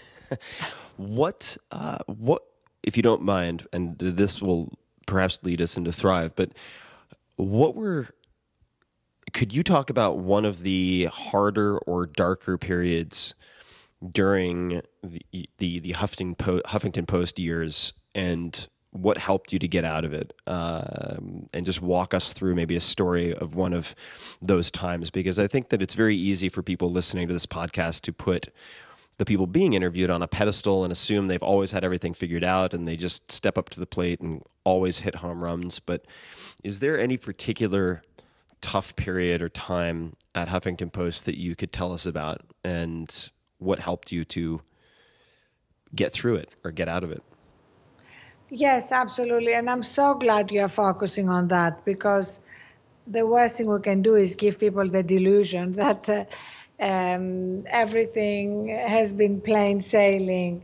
G: what, uh, what, if you don't mind, and this will perhaps lead us into Thrive, but what were... Could you talk about one of the harder or darker periods during the the, the Huffington, po- Huffington Post years, and what helped you to get out of it? Um, and just walk us through maybe a story of one of those times, because I think that it's very easy for people listening to this podcast to put the people being interviewed on a pedestal and assume they've always had everything figured out and they just step up to the plate and always hit home runs. But is there any particular tough period or time at Huffington Post that you could tell us about, and what helped you to get through it or get out of it?
I: Yes, absolutely. And I'm so glad you're focusing on that, because the worst thing we can do is give people the delusion that uh, um, everything has been plain sailing.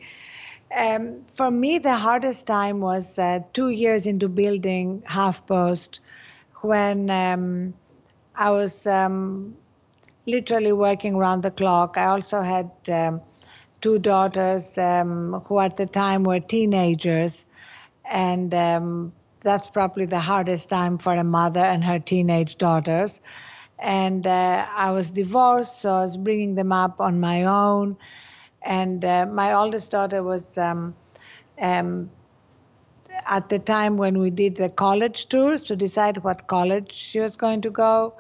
I: Um, for me, the hardest time was uh, two years into building HuffPost, when um, I was um, literally working around the clock. I also had um, two daughters um, who at the time were teenagers, and um, that's probably the hardest time for a mother and her teenage daughters. And uh, I was divorced, so I was bringing them up on my own. And uh, my oldest daughter was um, um, at the time when we did the college tours to decide what college she was going to go.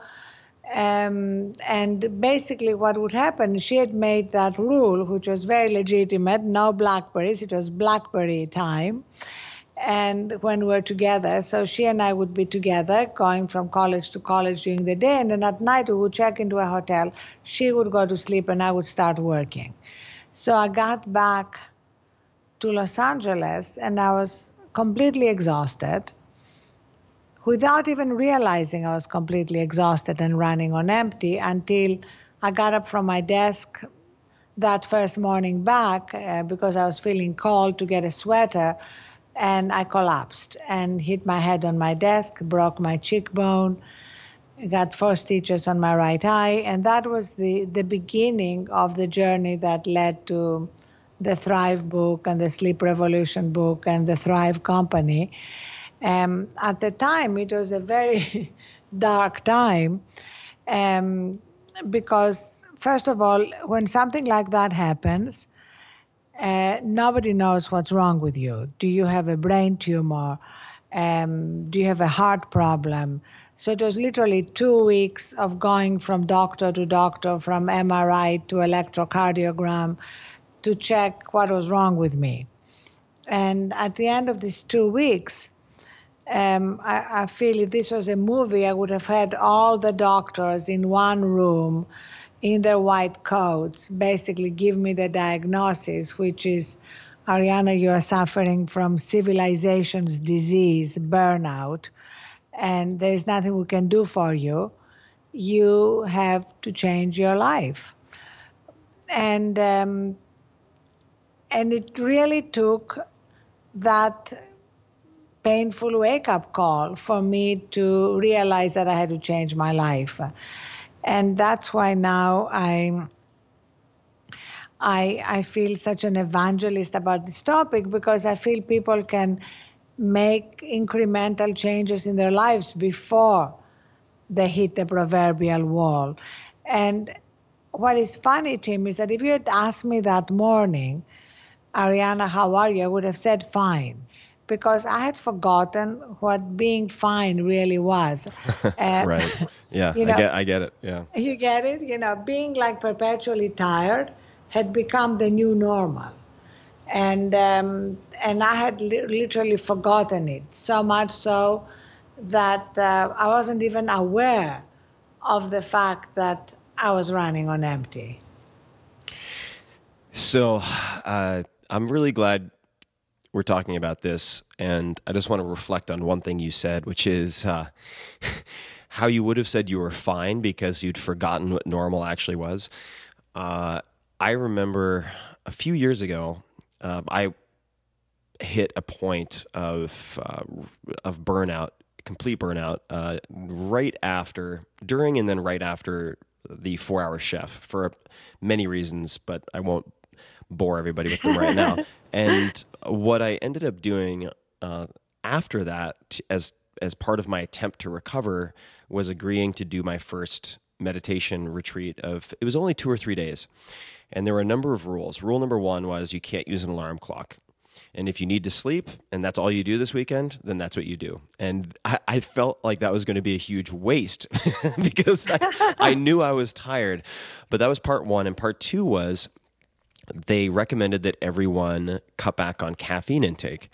I: Um, and basically what would happen, she had made that rule, which was very legitimate, no Blackberries. It was Blackberry time. And when we were together, so she and I would be together going from college to college during the day. And then at night we would check into a hotel. She would go to sleep and I would start working. So I got back to Los Angeles and I was completely exhausted, without even realizing I was completely exhausted and running on empty, until I got up from my desk that first morning back uh, because I was feeling cold, to get a sweater, and I collapsed and hit my head on my desk, broke my cheekbone, got four stitches on my right eye, and that was the, the beginning of the journey that led to the Thrive book and the Sleep Revolution book and the Thrive Company. Um, at the time, it was a very dark time um, because, first of all, when something like that happens, uh, nobody knows what's wrong with you. Do you have a brain tumor? Um, do you have a heart problem? So it was literally two weeks of going from doctor to doctor, from M R I to electrocardiogram, to check what was wrong with me. And at the end of these two weeks, um, I, I feel if this was a movie, I would have had all the doctors in one room in their white coats, basically give me the diagnosis, which is, Arianna, you are suffering from civilization's disease, burnout, and there's nothing we can do for you. You have to change your life. And um, And it really took that painful wake-up call for me to realize that I had to change my life. And that's why now I'm, I, I feel such an evangelist about this topic, because I feel people can make incremental changes in their lives before they hit the proverbial wall. And what is funny, Tim, is that if you had asked me that morning, Arianna, how are you? I would have said fine, because I had forgotten what being fine really was. Uh,
G: right. Yeah,
I: you know,
G: I get I get it. Yeah.
I: You get it? You know, being like perpetually tired had become the new normal. And um, and I had li- literally forgotten it, so much so that uh, I wasn't even aware of the fact that I was running on empty.
G: So uh, I'm really glad were talking about this, and I just want to reflect on one thing you said, which is uh, how you would have said you were fine because you'd forgotten what normal actually was. Uh, I remember a few years ago, uh, I hit a point of uh, of burnout, complete burnout, uh, right after, during, and then right after the Four Hour Chef for many reasons, but I won't bore everybody with them right now. And what I ended up doing uh, after that, as as part of my attempt to recover, was agreeing to do my first meditation retreat of, it was only two or three days. And there were a number of rules. Rule number one was you can't use an alarm clock. And if you need to sleep and that's all you do this weekend, then that's what you do. And I, I felt like that was going to be a huge waste because I, I knew I was tired. But that was part one. And part two was they recommended that everyone cut back on caffeine intake,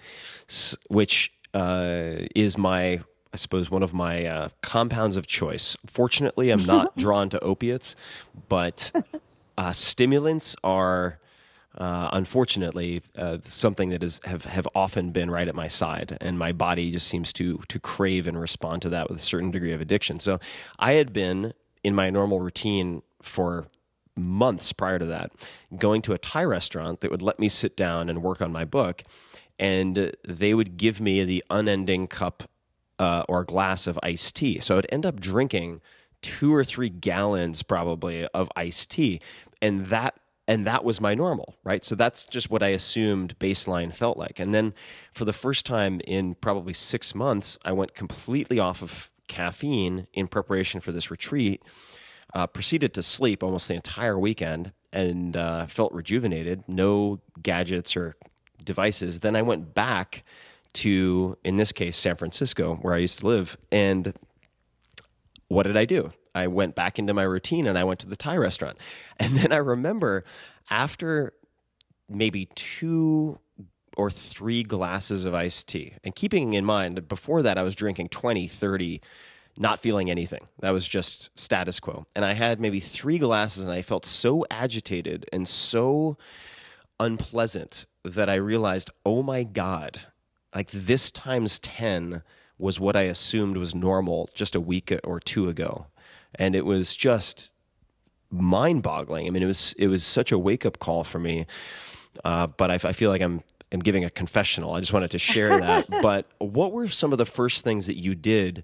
G: which uh, is my, I suppose, one of my uh, compounds of choice. Fortunately, I'm not drawn to opiates, but uh, stimulants are... Uh, unfortunately, uh, something that is have, have often been right at my side, and my body just seems to to crave and respond to that with a certain degree of addiction. So I had been in my normal routine for months prior to that, going to a Thai restaurant that would let me sit down and work on my book, and they would give me the unending cup uh, or glass of iced tea. So I'd end up drinking two or three gallons probably of iced tea, and that And that was my normal, right? So that's just what I assumed baseline felt like. And then for the first time in probably six months, I went completely off of caffeine in preparation for this retreat, uh, proceeded to sleep almost the entire weekend, and uh, felt rejuvenated, no gadgets or devices. Then I went back to, in this case, San Francisco, where I used to live. And what did I do? I went back into my routine and I went to the Thai restaurant. And then I remember after maybe two or three glasses of iced tea, and keeping in mind that before that I was drinking twenty, thirty, not feeling anything. That was just status quo. And I had maybe three glasses and I felt so agitated and so unpleasant that I realized, oh my God, like this times ten was what I assumed was normal just a week or two ago. And it was just mind-boggling. I mean, it was it was such a wake-up call for me. Uh, but I, I feel like I'm I'm giving a confessional. I just wanted to share that. But what were some of the first things that you did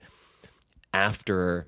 G: after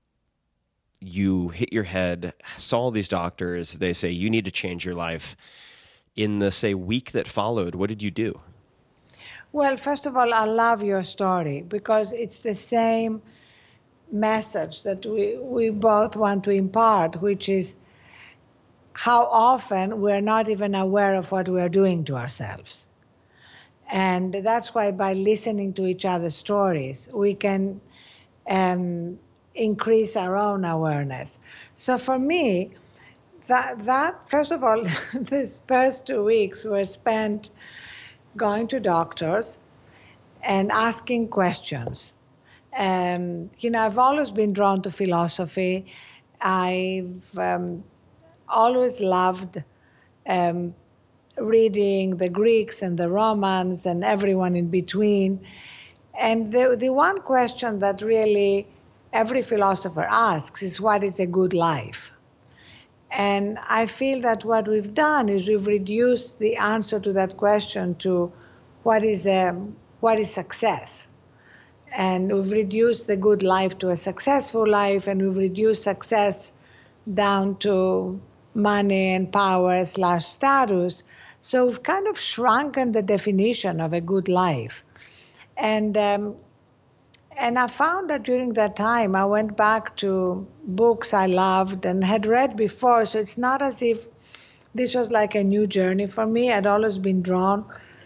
G: you hit your head, saw all these doctors, they say you need to change your life? In the, say, week that followed, what did you do?
I: Well, first of all, I love your story because it's the same message that we, we both want to impart, which is how often we're not even aware of what we are doing to ourselves. And that's why by listening to each other's stories, we can um, increase our own awareness. So for me, that, that first of all, these first two weeks were spent going to doctors and asking questions. Um, you know, I've always been drawn to philosophy. I've um, always loved um, reading the Greeks and the Romans and everyone in between. And the, the one question that really every philosopher asks is, what is a good life? And I feel that what we've done is we've reduced the answer to that question to what is a, what is success? And we've reduced the good life to a successful life, and we've reduced success down to money and power slash status. So we've kind of shrunken the definition of a good life. And um, and I found that during that time, I went back to books I loved and had read before. So it's not as if this was like a new journey for me. I'd always been drawn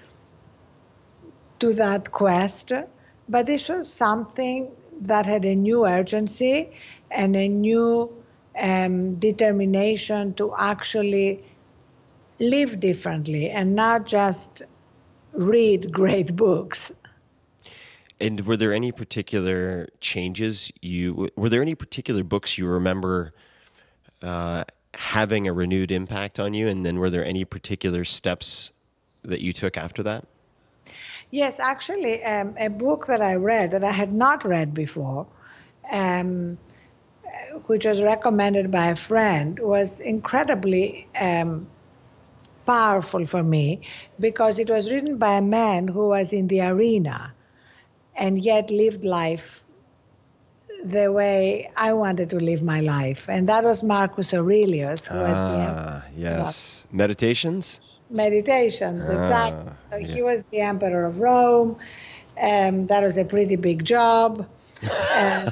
I: to that quest. But this was something that had a new urgency and a new um, determination to actually live differently and not just read great books.
G: And were there any particular changes you, were there any particular books you remember uh, having a renewed impact on you? And then were there any particular steps that you took after that?
I: Yes, actually, um, a book that I read that I had not read before, um, which was recommended by a friend, was incredibly um, powerful for me because it was written by a man who was in the arena and yet lived life the way I wanted to live my life. And that was Marcus Aurelius, who was the
G: Ah,
I: emperor.
G: yes. Meditations?
I: Meditations,
G: Ah,
I: exactly. So
G: yeah.
I: he was the emperor of Rome. Um, that was a pretty big job. Uh,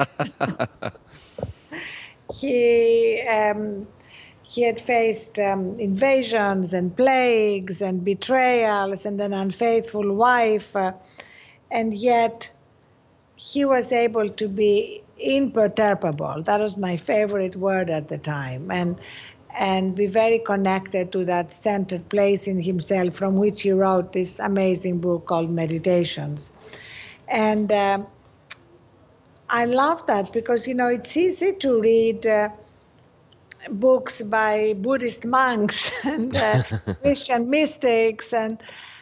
I: he um, he had faced um, invasions and plagues and betrayals and an unfaithful wife, uh, and yet he was able to be imperturbable. That was my favorite word at the time, and and be very connected to that centered place in himself from which he wrote this amazing book called Meditations. And uh, I love that because, you know, it's easy to read uh, books by Buddhist monks and uh, Christian mystics, and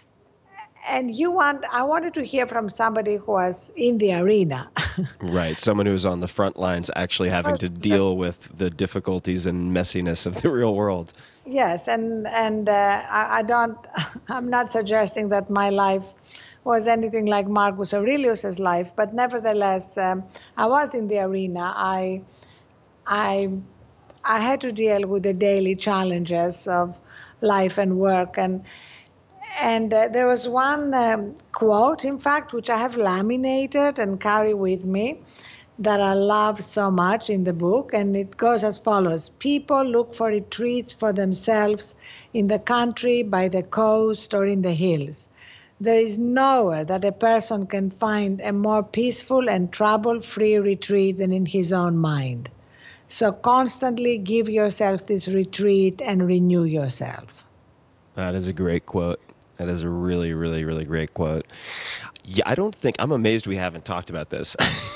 I: and you want I wanted to hear from somebody who was in the arena.
G: Right. Someone who's on the front lines actually having to deal with the difficulties and messiness of the real world.
I: Yes, and and uh, I, I don't. I'm not suggesting that my life was anything like Marcus Aurelius's life, but nevertheless, um, I was in the arena. I, I, I had to deal with the daily challenges of life and work, and and uh, there was one um, quote, in fact, which I have laminated and carry with me, that I love so much in the book, and it goes as follows: people look for retreats for themselves in the country, by the coast, or in the hills. There is nowhere that a person can find a more peaceful and trouble-free retreat than in his own mind. So constantly give yourself this retreat and renew yourself.
G: That is a great quote. That is a really, really, really great quote. Yeah, I don't think, I'm amazed we haven't talked about this.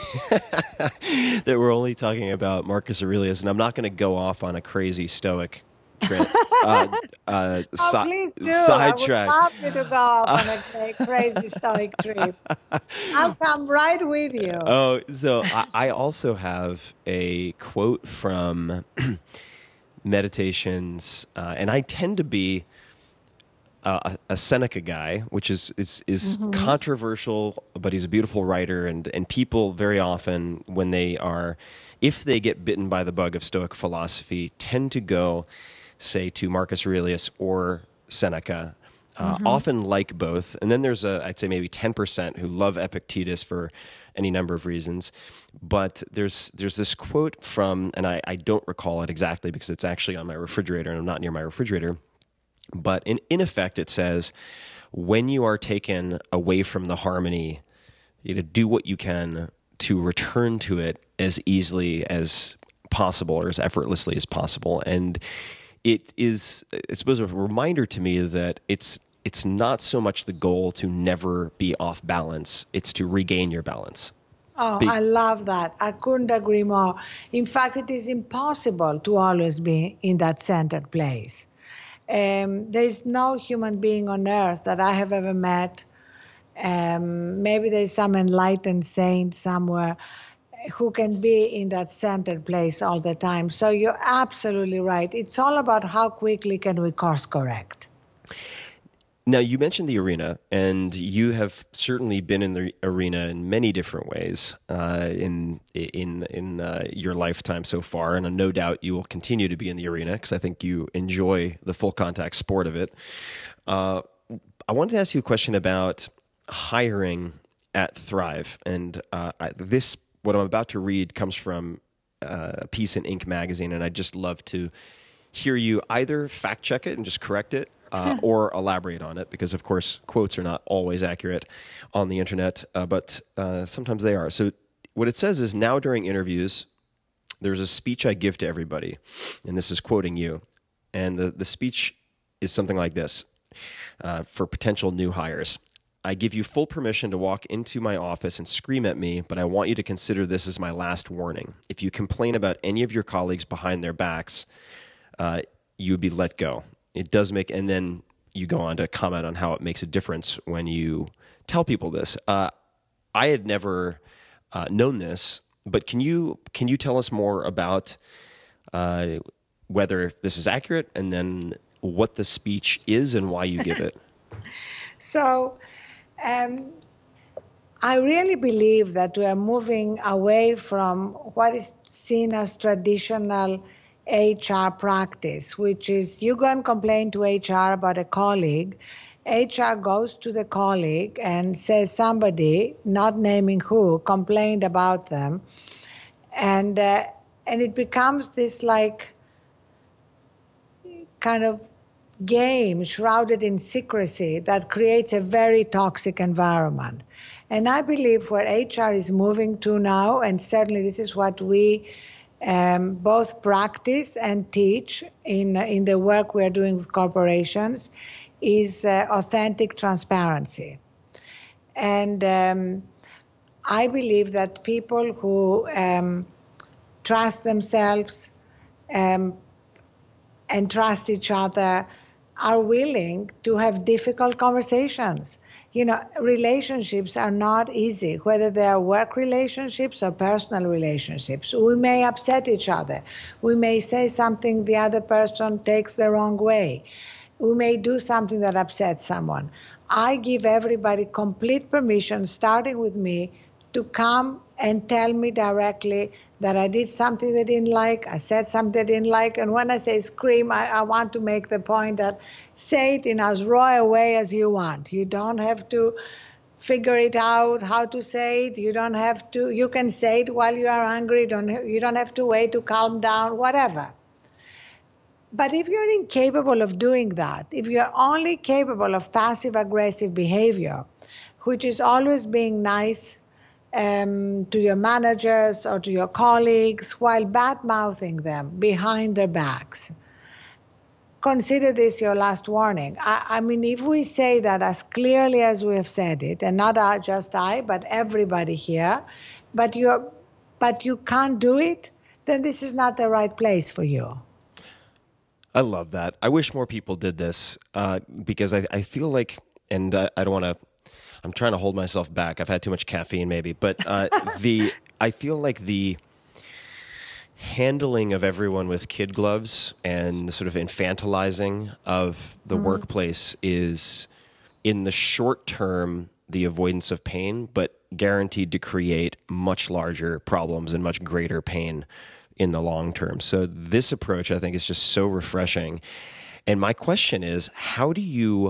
G: That we're only talking about Marcus Aurelius, and I'm not going to go off on a crazy Stoic trip. uh, uh,
I: Oh,
G: si-
I: please do.
G: sidetrack.
I: I would love you to go off on a cra- crazy Stoic trip. I'll come right with you.
G: Oh, so I, I also have a quote from Meditations, uh, and I tend to be uh, a, a Seneca guy, which is is, is
I: Mm-hmm.
G: controversial, but he's a beautiful writer, and, and people very often, when they are, if they get bitten by the bug of Stoic philosophy, tend to go, say, to Marcus Aurelius or Seneca, uh,
I: Mm-hmm.
G: often like both. And then there's, a, I'd say maybe ten percent who love Epictetus for any number of reasons. But there's there's this quote from, and I, I don't recall it exactly because it's actually on my refrigerator and I'm not near my refrigerator. But in, in effect, it says, when you are taken away from the harmony, you know, do what you can to return to it as easily as possible or as effortlessly as possible. And it is, I suppose, a reminder to me that it's it's not so much the goal to never be off balance, it's to regain your balance.
I: Oh,
G: Be-
I: I love that. I couldn't agree more. In fact, it is impossible to always be in that centered place. Um, there is no human being on earth that I have ever met. Um, maybe there is some enlightened saint somewhere who can be in that centered place all the time. So you're absolutely right. It's all about how quickly can we course correct.
G: Now, you mentioned the arena, and you have certainly been in the arena in many different ways uh, in in in uh, your lifetime so far, and no doubt you will continue to be in the arena because I think you enjoy the full contact sport of it. Uh, I wanted to ask you a question about hiring at Thrive, and uh, I, this what I'm about to read comes from uh, a piece in Inc magazine, and I'd just love to hear you either fact check it and just correct it, uh, or elaborate on it, because of course quotes are not always accurate on the internet, uh, but uh, sometimes they are. So what it says is, now during interviews, there's a speech I give to everybody, and this is quoting you, and the, the speech is something like this uh, for potential new hires. I give you full permission to walk into my office and scream at me, but I want you to consider this as my last warning. If you complain about any of your colleagues behind their backs, uh, you would be let go. It does make, and then you go on to comment on how it makes a difference when you tell people this. Uh, I had never uh, known this, but can you can you tell us more about uh, whether this is accurate, and then what the speech is and why you give it?
I: So, um, I really believe that we are moving away from what is seen as traditional H R practice, which is you go and complain to H R about a colleague. H R goes to the colleague and says somebody, not naming who, complained about them. And, uh, and it becomes this like kind of game shrouded in secrecy that creates a very toxic environment. And I believe where H R is moving to now, and certainly this is what we um, both practice and teach in, in the work we're doing with corporations, is uh, authentic transparency. And um, I believe that people who um, trust themselves um, and trust each other are willing to have difficult conversations. You know, relationships are not easy, whether they are work relationships or personal relationships. We may upset each other. We may say something the other person takes the wrong way. We may do something that upsets someone. I give everybody complete permission, starting with me, to come and tell me directly that I did something they didn't like, I said something they didn't like. And when I say scream, I, I want to make the point that say it in as raw a way as you want. You don't have to figure it out how to say it. You don't have to, you can say it while you are angry. Don't, you don't have to wait to calm down, whatever. But if you're incapable of doing that, if you're only capable of passive-aggressive behavior, which is always being nice um, to your managers or to your colleagues while bad-mouthing them behind their backs, consider this your last warning. I, I mean, if we say that as clearly as we have said it, and not I, just I, but everybody here, but you're, but you can't do it, then this is not the right place for you.
G: I love that. I wish more people did this uh, because I, I feel like, and uh, I don't want to, I'm trying to hold myself back. I've had too much caffeine maybe, but uh, the I feel like the handling of everyone with kid gloves and sort of infantilizing of the mm. workplace is, in the short term, the avoidance of pain, but guaranteed to create much larger problems and much greater pain in the long term. So this approach, I think, is just so refreshing. And my question is, how do you,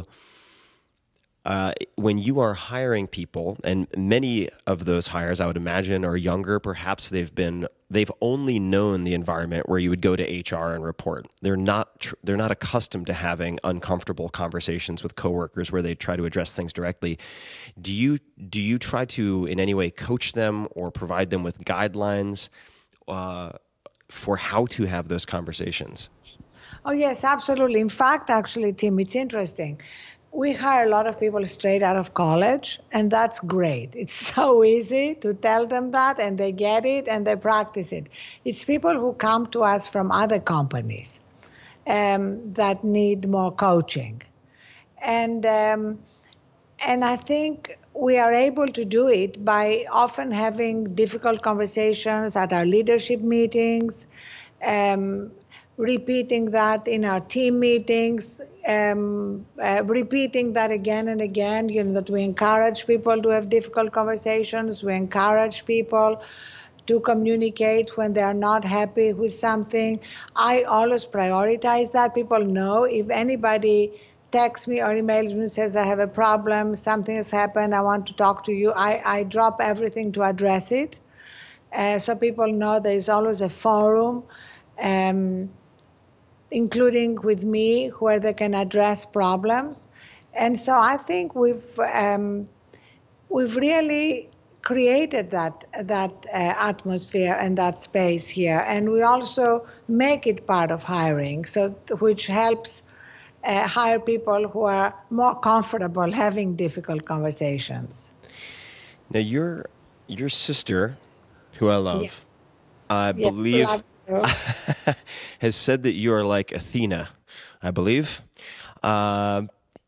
G: uh, when you are hiring people, and many of those hires, I would imagine, are younger, perhaps they've been, they've only known the environment where you would go to H R and report. They're not, tr- they're not accustomed to having uncomfortable conversations with coworkers where they try to address things directly. Do you, do you try to in any way coach them or provide them with guidelines uh, for how to have those conversations?
I: Oh, yes, absolutely. In fact, actually, Tim, it's interesting. We hire a lot of people straight out of college, and that's great. It's so easy to tell them that, and they get it, and they practice it. It's people who come to us from other companies um, that need more coaching. And um, and I think we are able to do it by often having difficult conversations at our leadership meetings, um, repeating that in our team meetings, um, uh, repeating that again and again, you know, that we encourage people to have difficult conversations. We encourage people to communicate when they are not happy with something. I always prioritize that. People know if anybody texts me or emails me and says, I have a problem, something has happened, I want to talk to you, I, I drop everything to address it. Uh, so people know there is always a forum, um, including with me, where they can address problems. And so I think we've um, we've really created that that uh, atmosphere and that space here. And we also make it part of hiring, so which helps Uh, hire people who are more comfortable having difficult conversations.
G: Now, your your sister, who I love,
I: yes.
G: I
I: yes,
G: believe,
I: love
G: has said that you are like Athena, I believe. Uh,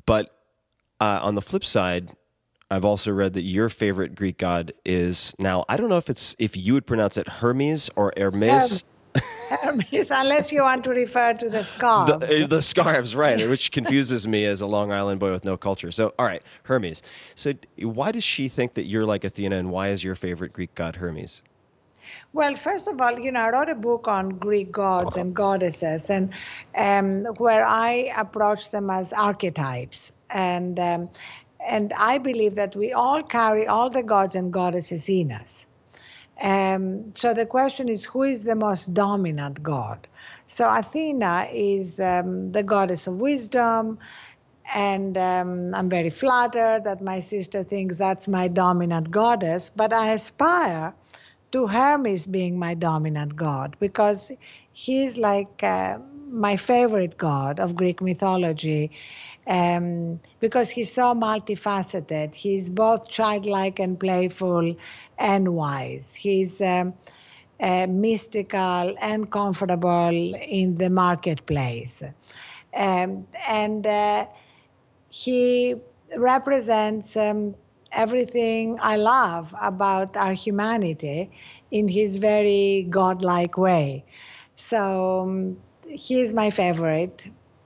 G: But uh, on the flip side, I've also read that your favorite Greek god is now. I don't know if it's if you would pronounce it Hermes or Hermes.
I: Hermes, unless you want to refer to the scarves.
G: The, the scarves, right, which confuses me as a Long Island boy with no culture. So, all right, Hermes. So why does she think that you're like Athena, and why is your favorite Greek god Hermes?
I: Well, first of all, you know, I wrote a book on Greek gods and goddesses, and um, where I approach them as archetypes. And um, and I believe that we all carry all the gods and goddesses in us. Um, so the question is, who is the most dominant god? So Athena is um, the goddess of wisdom, and um, I'm very flattered that my sister thinks that's my dominant goddess, but I aspire to Hermes being my dominant god, because he's like uh, my favorite god of Greek mythology, um, because he's so multifaceted. He's both childlike and playful and wise. He's um, uh, mystical and comfortable in the marketplace. Um, and uh, he represents um, everything I love about our humanity in his very godlike way. So um, he's my favorite.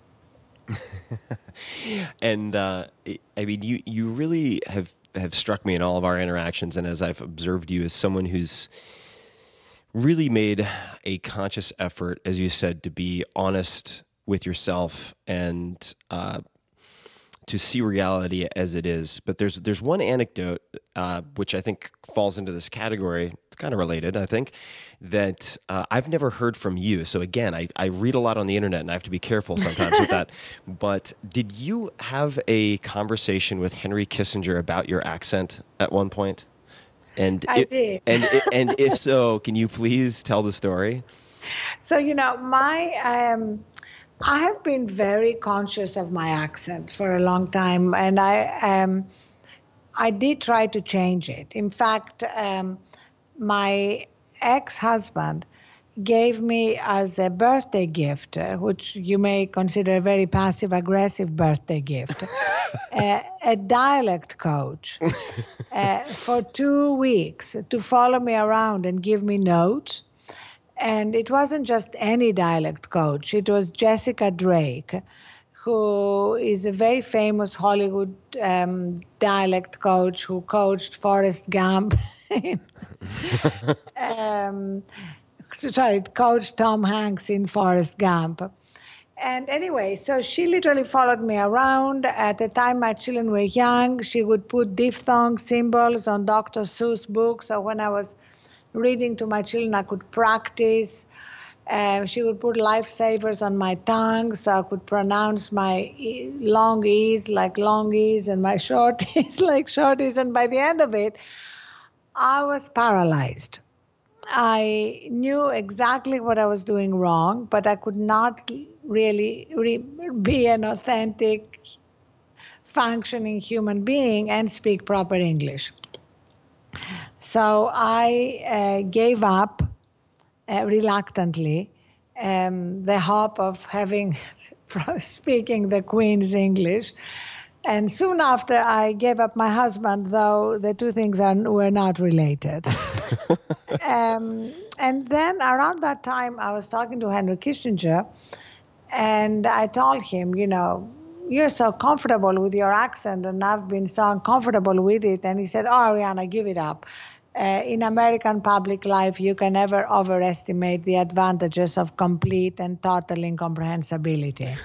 G: And uh, I mean, you, you really have, have struck me in all of our interactions, and as I've observed you, as someone who's really made a conscious effort, as you said, to be honest with yourself and uh, to see reality as it is. But there's there's one anecdote uh, which I think falls into this category. It's kind of related, I think, that uh, I've never heard from you. So again, I, I read a lot on the internet, and I have to be careful sometimes with that. But did you have a conversation with Henry Kissinger about your accent at one point? And
I: I
G: it,
I: did.
G: And it, and if so, can you please tell the story?
I: So, you know, my um, I have been very conscious of my accent for a long time, and I um, I did try to change it. In fact, um, my ex-husband gave me as a birthday gift, uh, which you may consider a very passive-aggressive birthday gift, uh, a dialect coach uh, for two weeks to follow me around and give me notes. And it wasn't just any dialect coach. It was Jessica Drake, who is a very famous Hollywood um, dialect coach who coached Forrest Gump. um, sorry, coached Tom Hanks in Forrest Gump. And anyway, so she literally followed me around. At the time my children were young, she would put diphthong symbols on Doctor Seuss books. So when I was reading to my children, I could practice. Um, she would put lifesavers on my tongue so I could pronounce my e- long E's like long E's and my short E's like short E's. And by the end of it, I was paralyzed. I knew exactly what I was doing wrong, but I could not really re- be an authentic, functioning human being and speak proper English. So I uh, gave up uh, reluctantly um, the hope of having speaking the Queen's English. And soon after, I gave up my husband, though the two things are, were not related. um, and then around that time, I was talking to Henry Kissinger, and I told him, you know, you're so comfortable with your accent, and I've been so uncomfortable with it. And he said, oh, Arianna, give it up. Uh, in American public life, you can never overestimate the advantages of complete and total incomprehensibility.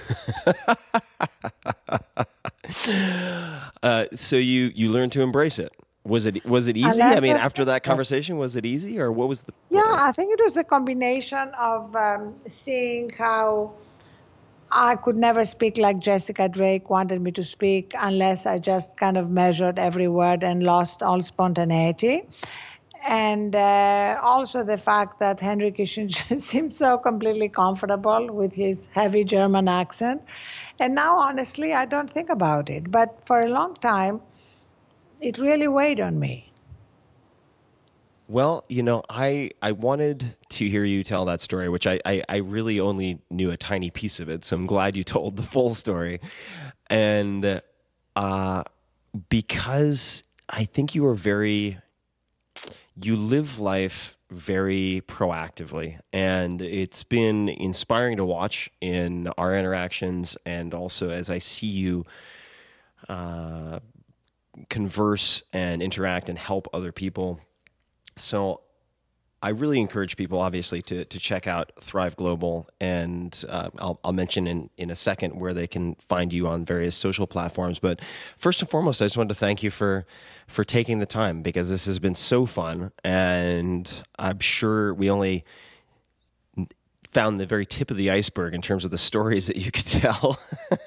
G: uh, so you, you learned to embrace it. Was it was it easy? I, I mean, after that conversation, was it easy, or what was the?
I: Yeah, I think it was the combination of um, seeing how I could never speak like Jessica Drake wanted me to speak unless I just kind of measured every word and lost all spontaneity. And uh, also the fact that Henry Kissinger seemed so completely comfortable with his heavy German accent. And now, honestly, I don't think about it. But for a long time, it really weighed on me.
G: Well, you know, I, I wanted to hear you tell that story, which I, I, I really only knew a tiny piece of it. So I'm glad you told the full story. And uh, because I think you are very, you live life very proactively, and it's been inspiring to watch in our interactions, and also as I see you uh, converse and interact and help other people. So I really encourage people, obviously, to to check out Thrive Global, and uh, I'll, I'll mention in, in a second where they can find you on various social platforms. But first and foremost, I just wanted to thank you for for taking the time, because this has been so fun, and I'm sure we only found the very tip of the iceberg in terms of the stories that you could tell.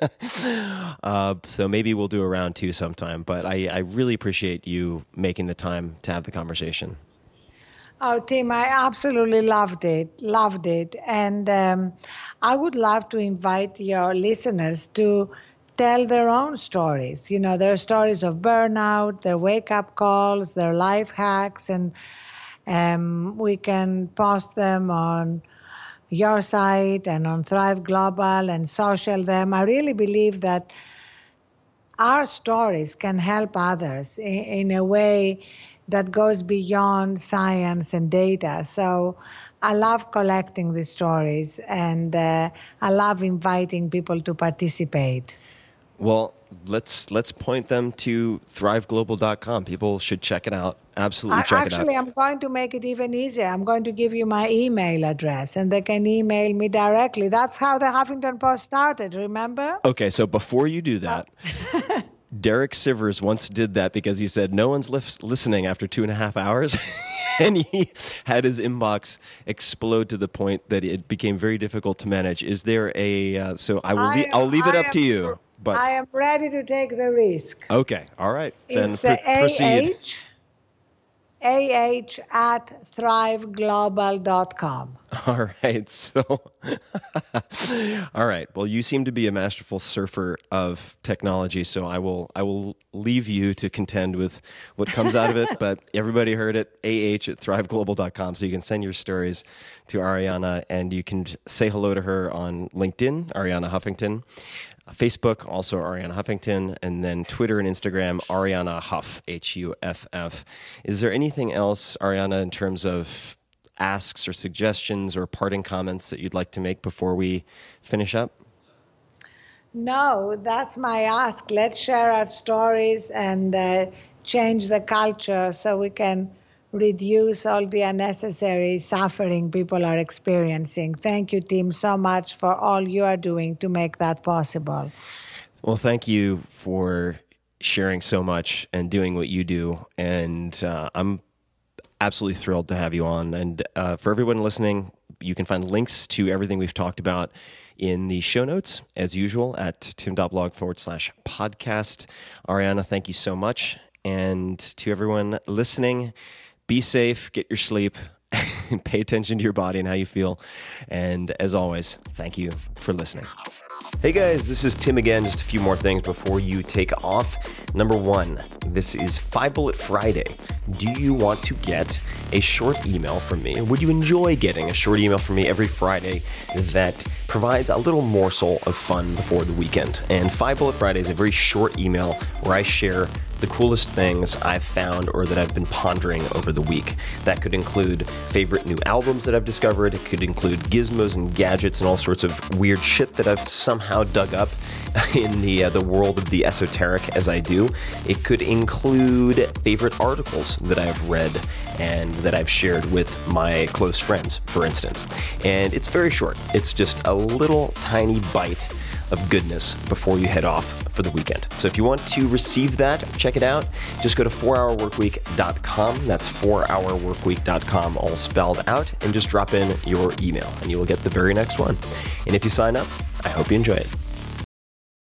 G: uh, so maybe we'll do a round two sometime. But I, I really appreciate you making the time to have the conversation.
I: Oh, Tim, I absolutely loved it, loved it. And um, I would love to invite your listeners to tell their own stories. You know, their stories of burnout, their wake-up calls, their life hacks, and um, we can post them on your site and on Thrive Global and social them. I really believe that our stories can help others in, in a way that goes beyond science and data. So I love collecting these stories, and uh, I love inviting people to participate.
G: Well, let's let's point them to thrive global dot com. People should check it out. Absolutely check
I: I,
G: it out.
I: Actually, I'm going to make it even easier. I'm going to give you my email address, and they can email me directly. That's how the Huffington Post started, remember?
G: Okay, so before you do that, oh. Derek Sivers once did that because he said no one's li- listening after two and a half hours. And he had his inbox explode to the point that it became very difficult to manage. Is there a, uh, so I will,
I: I
G: le-
I: am,
G: I'll leave it
I: I
G: up
I: am,
G: to you. But
I: I am ready to take the risk.
G: Okay, all right. Then
I: it's
G: pr-
I: uh,
G: proceed.
I: ah at thrive global dot com.
G: All right. So, all right. Well, you seem to be a masterful surfer of technology, so I will I will leave you to contend with what comes out of it. But everybody heard it. Ah at thrive global dot com. So you can send your stories to Arianna, and you can say hello to her on LinkedIn, Arianna Huffington. Facebook, also Arianna Huffington, and then Twitter and Instagram, Arianna Huff, H U F F. Is there anything else, Arianna, in terms of asks or suggestions or parting comments that you'd like to make before we finish up?
I: No, that's my ask. Let's share our stories and uh, change the culture so we can reduce all the unnecessary suffering people are experiencing. Thank you, Tim, so much for all you are doing to make that possible.
G: Well, thank you for sharing so much and doing what you do. And uh, I'm absolutely thrilled to have you on. And uh, for everyone listening, you can find links to everything we've talked about in the show notes, as usual, at tim.blog forward slash podcast. Arianna, thank you so much. And to everyone listening, be safe, get your sleep, and pay attention to your body and how you feel. And as always, thank you for listening. Hey guys, this is Tim again. Just a few more things before you take off. Number one, this is Five Bullet Friday. Do you want to get a short email from me? Would you enjoy getting a short email from me every Friday that provides a little morsel of fun before the weekend? And Five Bullet Friday is a very short email where I share the coolest things I've found or that I've been pondering over the week. That could include favorite new albums that I've discovered. It could include gizmos and gadgets and all sorts of weird shit that I've somehow dug up in the uh, the world of the esoteric as I do. It could include favorite articles that I've read and that I've shared with my close friends, for instance. And it's very short. It's just a little tiny bite of goodness before you head off for the weekend. So if you want to receive that, check it out. Just go to four hour work week dot com. That's four hour work week dot com, all spelled out, and just drop in your email and you will get the very next one. And if you sign up, I hope you enjoy it.